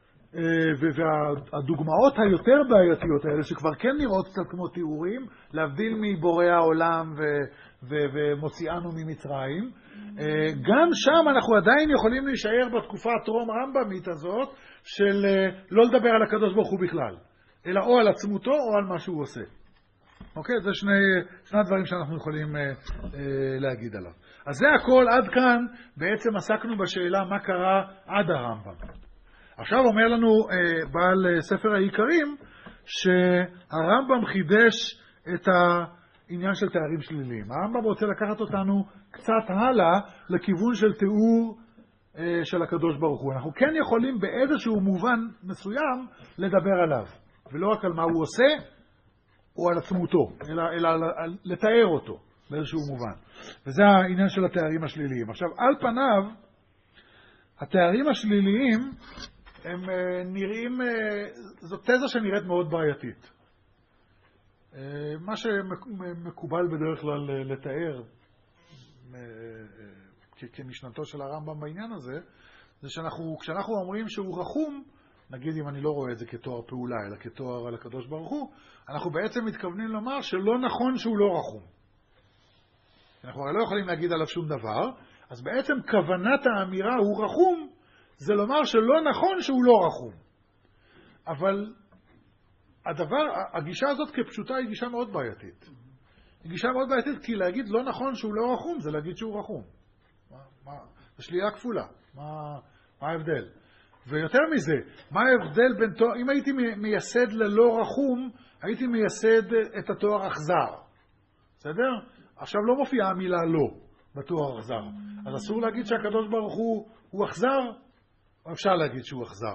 והדוגמאות היותר בעייתיות האלה, שכבר כן נראות קצת כמו תיאורים, להבדיל מבורא העולם ומוציאנו ממצרים, גם שם אנחנו עדיין יכולים להישאר בתקופה הטרום רמב"מית הזאת, של לא לדבר על הקדוש ברוך הוא בכלל, אלא או על עצמותו או על מה שהוא עושה. אוקיי? זה שני, שני הדברים שאנחנו יכולים אה, אה, להגיד עליו. אז זה הכל, עד כאן בעצם עסקנו בשאלה מה קרה עד הרמב"ם. עכשיו אומר לנו אה, בעל ספר העיקרים, שהרמב"ם חידש את העניין של תארים שליליים. הרמב"ם רוצה לקחת אותנו קצת הלאה לכיוון של תיאור אה, של הקדוש ברוך הוא. אנחנו כן יכולים באיזשהו מובן מסוים לדבר עליו, ולא רק על מה הוא עושה, או על עצמותו, אלא, אלא על, על, לתאר אותו באיזשהו מובן. וזה העניין של התארים השליליים. עכשיו, על פניו, התארים השליליים הם אה, נראים, אה, זו תזה שנראית מאוד בעייתית. אה, מה שמקובל בדרך כלל לתאר אה, אה, כמשנתו של הרמב"ם בעניין הזה, זה שאנחנו, כשאנחנו אומרים שהוא רחום, נגיד אם אני לא רואה את זה כתואר פעולה, אלא כתואר על הקדוש ברוך הוא, אנחנו בעצם מתכוונים לומר שלא נכון שהוא לא רחום. אנחנו הרי לא יכולים להגיד עליו שום דבר, אז בעצם כוונת האמירה הוא רחום, זה לומר שלא נכון שהוא לא רחום. אבל הדבר, הגישה הזאת כפשוטה היא גישה מאוד בעייתית. היא גישה מאוד בעייתית כי להגיד לא נכון שהוא לא רחום, זה להגיד שהוא רחום. מה, מה, זה שלילה כפולה. מה, מה ההבדל? ויותר מזה, מה ההבדל בין תואר, אם הייתי מייסד ללא רחום, הייתי מייסד את התואר אכזר. בסדר? עכשיו לא מופיעה המילה לא בתואר אכזר. אז אסור להגיד שהקדוש ברוך הוא הוא אכזר, או אפשר להגיד שהוא אכזר.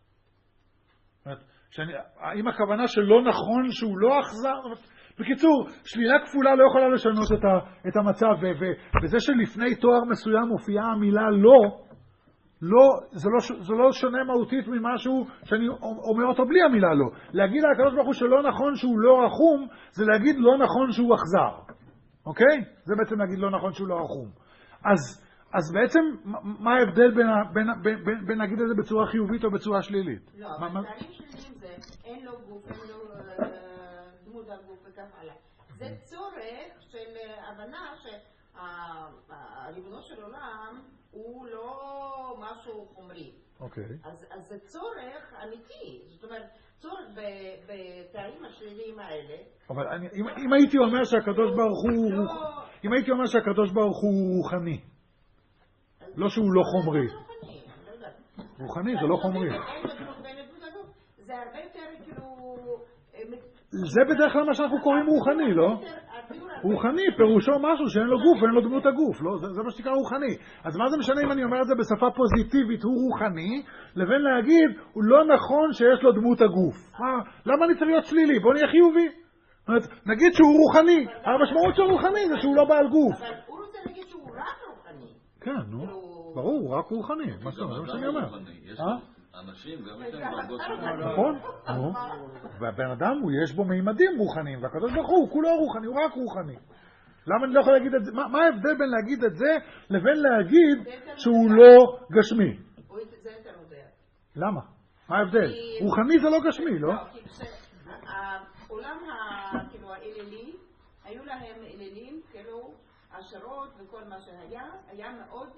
שאני, האם הכוונה שלא נכון שהוא לא אכזר? בקיצור, שלילה כפולה לא יכולה לשנות את, ה, את המצב, ו, ו, וזה שלפני תואר מסוים מופיעה המילה לא, לא, זה לא, זה לא שונה מהותית ממשהו שאני אומר אותו בלי המילה לא. להגיד על הקדוש ברוך הוא שלא נכון שהוא לא רחום, זה להגיד לא נכון שהוא אכזר. אוקיי? זה בעצם להגיד לא נכון שהוא לא רחום. אז, אז בעצם, מה ההבדל בין, בין, בין, בין, בין להגיד את זה בצורה חיובית או בצורה שלילית? לא, אבל מה... תארים שליליים זה, אין לו גוף, אין לו דמות הגוף וכך הלאה. זה צורך של הבנה שהריבונו של עולם הוא לא משהו חומרי. אוקיי. אז, אז זה צורך אמיתי. זאת אומרת, צורך בתארים השליליים האלה. אבל אני, אם, אם הייתי אומר שהקדוש ברוך הוא, לא... אם הייתי אומר שהקדוש ברוך הוא רוחני, לא שהוא לא חומרי. רוחני, זה לא חומרי. זה הרבה יותר כאילו... זה בדרך כלל מה שאנחנו קוראים רוחני, לא? התיאור רוחני פירושו משהו שאין לו גוף ואין לו דמות הגוף, לא? זה, זה מה שנקרא רוחני. אז מה זה משנה אם אני אומר את זה בשפה פוזיטיבית, הוא רוחני, לבין להגיד, הוא לא נכון שיש לו דמות הגוף. מה, למה אני צריך להיות שלילי? בוא נהיה חיובי. נגיד שהוא רוחני, המשמעות של רוחני זה שהוא לא בעל גוף. אבל הוא רוצה להגיד שהוא רק רוחני. כן, נו, ברור, הוא רק רוחני. מה זה מה שאני אומר? אנשים גם יש להם דרגות שונות. נכון, נו. והבן אדם, יש בו מימדים רוחניים, והקדוש ברוך הוא, כולו רוחני, הוא רק רוחני. למה אני לא יכול להגיד את זה? מה ההבדל בין להגיד את זה לבין להגיד שהוא לא גשמי? זה יותר יודע. למה? מה ההבדל? רוחני זה לא גשמי, לא? העולם כאילו האלילי, היו להם אלילים, כאילו עשרות וכל מה שהיה, היה מאוד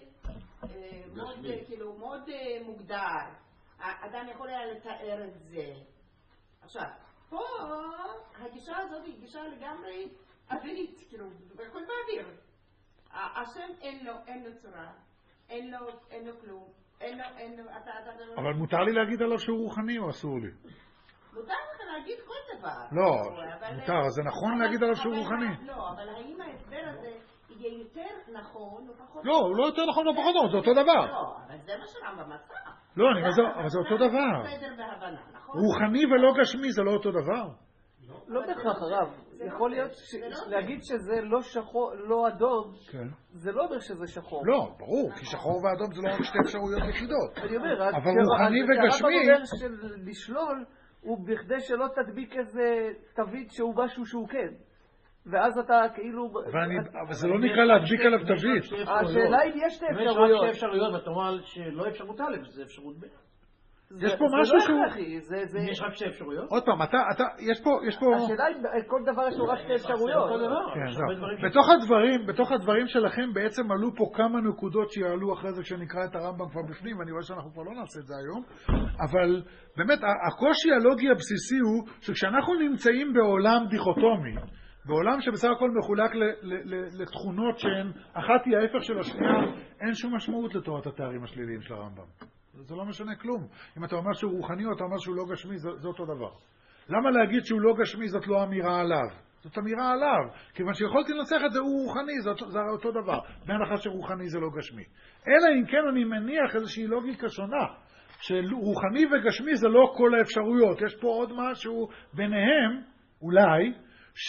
מאוד כאילו מאוד מוגדר. האדם יכול היה לתאר את זה. עכשיו, פה הגישה הזאת היא גישה לגמרי אווירית, כאילו, בכל באוויר. השם אין לו, אין לו צורה, אין לו, אין לו כלום, אין לו, אין לו, אתה, אתה... אבל מותר לי להגיד עליו שהוא רוחני או אסור לי? מותר לך להגיד כל דבר. לא, מותר, אז זה נכון להגיד עליו שהוא רוחני. לא, אבל האם ההסבר הזה יהיה יותר נכון או פחות? לא, הוא לא יותר נכון או פחות נכון, זה אותו דבר. לא, אבל זה מה שרמב"ם מצא. לא, אבל זה אותו דבר. רוחני ולא גשמי זה לא אותו דבר. לא בהכרח, הרב. יכול להיות להגיד שזה לא שחור, לא אדום, זה לא אומר שזה שחור. לא, ברור, כי שחור ואדום זה לא רק שתי אפשרויות יחידות. אני אומר, אבל רוחני וגשמי... הרב אומר של לשלול הוא בכדי שלא תדביק איזה תווית שהוא משהו שהוא כן. ואז אתה כאילו... אבל זה לא נקרא להדביק עליו תווית. השאלה אם יש שתי אפשרויות. יש רק שתי אפשרויות, ואתה אומר שלא אפשרות א', זה אפשרות ב'. יש פה משהו שהוא... יש רק שתי אפשרויות? עוד פעם, אתה, אתה, יש פה, יש פה... השאלה אם כל דבר יש לו רק שתי אפשרויות. בתוך הדברים, בתוך הדברים שלכם בעצם עלו פה כמה נקודות שיעלו אחרי זה כשנקרא את הרמב"ם כבר בפנים, ואני רואה שאנחנו כבר לא נעשה את זה היום, אבל באמת הקושי הלוגי הבסיסי הוא שכשאנחנו נמצאים בעולם דיכוטומי, בעולם שבסך הכל מחולק לתכונות שהן אחת היא ההפך של השנייה, אין שום משמעות לתורת התארים השליליים של הרמב"ם. זה לא משנה כלום. אם אתה אומר שהוא רוחני או אתה אומר שהוא לא גשמי, זה, זה אותו דבר. למה להגיד שהוא לא גשמי זאת לא אמירה עליו? זאת אמירה עליו. כיוון שיכולתי לנסח את זה, הוא רוחני, זה, זה אותו דבר. בהנחה שרוחני זה לא גשמי. אלא אם כן אני מניח איזושהי לוגיקה שונה, שרוחני וגשמי זה לא כל האפשרויות. יש פה עוד משהו ביניהם, אולי, ש,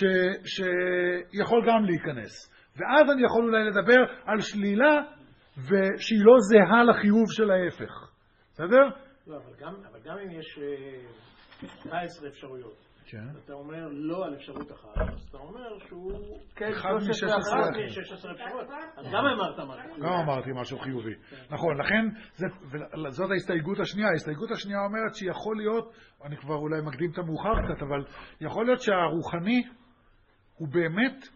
שיכול גם להיכנס. ואז אני יכול אולי לדבר על שלילה, ושהיא לא זהה לחיוב של ההפך. בסדר? לא, אבל גם, אבל גם אם יש תשע עשרה אפשרויות, כן. אתה אומר לא על אפשרות אחת, אז אתה אומר שהוא... אחד מ-שש עשרה. שש עשרה אפשרויות. אז גם אמרת משהו. גם אמרתי משהו חיובי. נכון, לכן, זאת ההסתייגות השנייה. ההסתייגות השנייה אומרת שיכול להיות, אני כבר אולי מקדים את המאוחר קצת, אבל יכול להיות שהרוחני הוא באמת...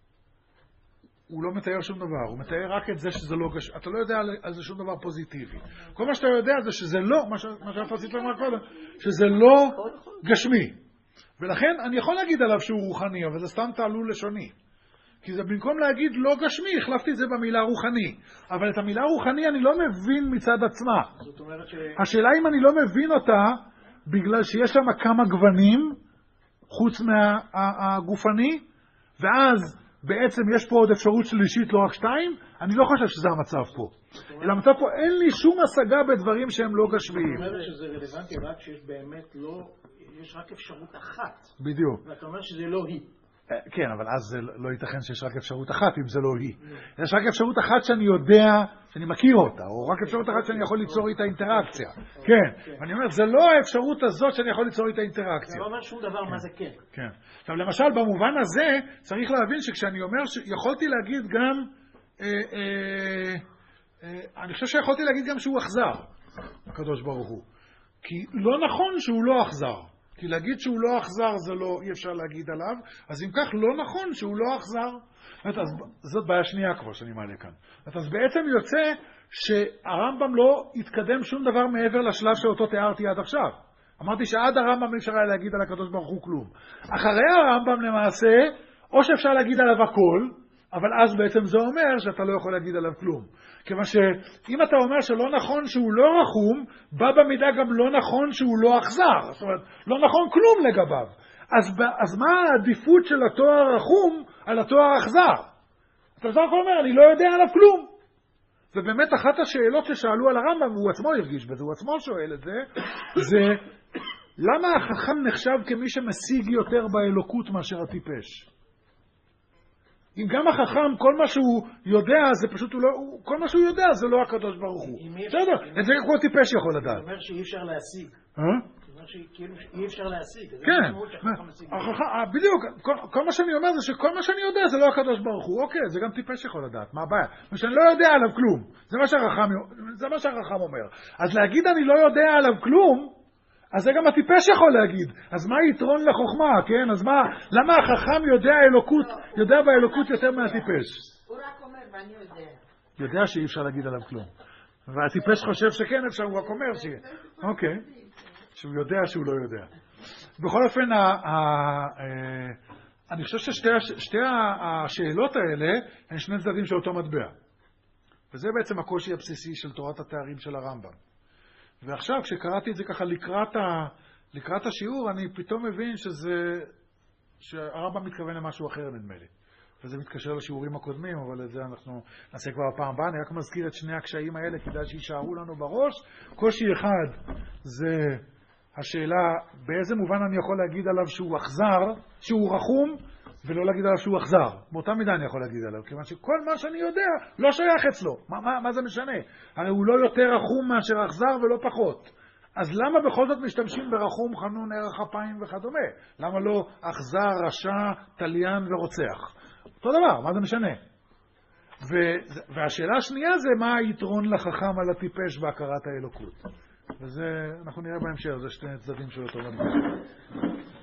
הוא לא מתאר שום דבר, הוא מתאר רק את זה שזה לא גשמי. אתה לא יודע על זה שום דבר פוזיטיבי. כל מה שאתה יודע זה שזה לא, מה שהפרצית אמרה קודם, שזה לא גשמי. ולכן אני יכול להגיד עליו שהוא רוחני, אבל זה סתם תעלול לשוני. כי זה במקום להגיד לא גשמי, החלפתי את זה במילה רוחני. אבל את המילה רוחני אני לא מבין מצד עצמה. זאת אומרת ש... השאלה אם אני לא מבין אותה, בגלל שיש שם כמה גוונים, חוץ מהגופני, ואז... בעצם יש פה עוד אפשרות שלישית, לא רק שתיים, אני לא חושב שזה המצב פה. אלא המצב פה, אין לי שום השגה בדברים שהם לא גשמיים. זאת אומרת שזה רלוונטי רק שיש באמת לא, יש רק אפשרות אחת. בדיוק. ואתה אומר שזה לא היא. כן, אבל אז זה לא ייתכן שיש רק אפשרות אחת, אם זה לא היא. יש רק אפשרות אחת שאני יודע, שאני מכיר אותה, או רק אפשרות אחת שאני יכול ליצור איתה אינטראקציה. כן, ואני אומר, זה לא האפשרות הזאת שאני יכול ליצור איתה אינטראקציה. זה לא אומר שום דבר מה זה כן. כן. עכשיו, למשל, במובן הזה, צריך להבין שכשאני אומר שיכולתי להגיד גם, אני חושב שיכולתי להגיד גם שהוא אכזר, הקדוש ברוך הוא. כי לא נכון שהוא לא אכזר. כי להגיד שהוא לא אכזר זה לא, אי אפשר להגיד עליו, אז אם כך לא נכון שהוא לא אכזר. אז זאת בעיה שנייה כבר שאני מעלה כאן. אז בעצם יוצא שהרמב"ם לא התקדם שום דבר מעבר לשלב שאותו תיארתי עד עכשיו. אמרתי שעד הרמב"ם אי אפשר היה להגיד על הקדוש ברוך הוא כלום. אחרי הרמב"ם למעשה, או שאפשר להגיד עליו הכל, אבל אז בעצם זה אומר שאתה לא יכול להגיד עליו כלום. כיוון שאם אתה אומר שלא נכון שהוא לא רחום, בא במידה גם לא נכון שהוא לא אכזר. זאת אומרת, לא נכון כלום לגביו. אז, אז מה העדיפות של התואר רחום על התואר אכזר. אתה בסך הכל אומר, אני לא יודע עליו כלום. ובאמת אחת השאלות ששאלו על הרמב"ם, והוא עצמו הרגיש בזה, הוא עצמו שואל את זה, זה למה החכם נחשב כמי שמשיג יותר באלוקות מאשר הטיפש? אם גם החכם, כל מה שהוא יודע, זה פשוט, הוא לא, הוא, כל מה שהוא יודע זה לא הקדוש ברוך הוא. בסדר, את זה כמו טיפש יכול לדעת. זה אומר שאי אפשר להשיג. אה? זה אומר שאי אפשר להשיג. כן, בדיוק, כל מה שאני אומר זה שכל מה שאני יודע זה לא הקדוש ברוך הוא. אוקיי, זה גם טיפש יכול לדעת, מה הבעיה? מה שאני לא יודע עליו כלום, זה מה שהחכם, זה מה שהחכם אומר. אז להגיד אני לא יודע עליו כלום, אז זה גם הטיפש יכול להגיד. אז מה היתרון לחוכמה, כן? אז מה, למה החכם יודע אלוקות, יודע באלוקות יותר מהטיפש? הוא רק אומר, ואני יודע. יודע שאי אפשר להגיד עליו כלום. והטיפש חושב שכן אפשר, הוא רק אומר ש... אוקיי. שהוא יודע שהוא לא יודע. בכל אופן, אני חושב ששתי השאלות האלה הן שני צדדים של אותו מטבע. וזה בעצם הקושי הבסיסי של תורת התארים של הרמב"ם. ועכשיו, כשקראתי את זה ככה לקראת, ה, לקראת השיעור, אני פתאום מבין שזה, שהרמב"ם מתכוון למשהו אחר, נדמה לי. וזה מתקשר לשיעורים הקודמים, אבל את זה אנחנו נעשה כבר הפעם הבאה. אני רק מזכיר את שני הקשיים האלה, כדאי שישארו לנו בראש. קושי אחד זה השאלה, באיזה מובן אני יכול להגיד עליו שהוא אכזר, שהוא רחום, ולא להגיד עליו שהוא אכזר. באותה מידה אני יכול להגיד עליו, כיוון שכל מה שאני יודע לא שייך אצלו. מה, מה, מה זה משנה? הרי הוא לא יותר רחום מאשר אכזר ולא פחות. אז למה בכל זאת משתמשים ברחום, חנון, ערך אפיים וכדומה? למה לא אכזר, רשע, תליין ורוצח? אותו דבר, מה זה משנה? ו, והשאלה השנייה זה מה היתרון לחכם על הטיפש בהכרת האלוקות. וזה, אנחנו נראה בהמשך, זה שני צדדים של אותו מטבע.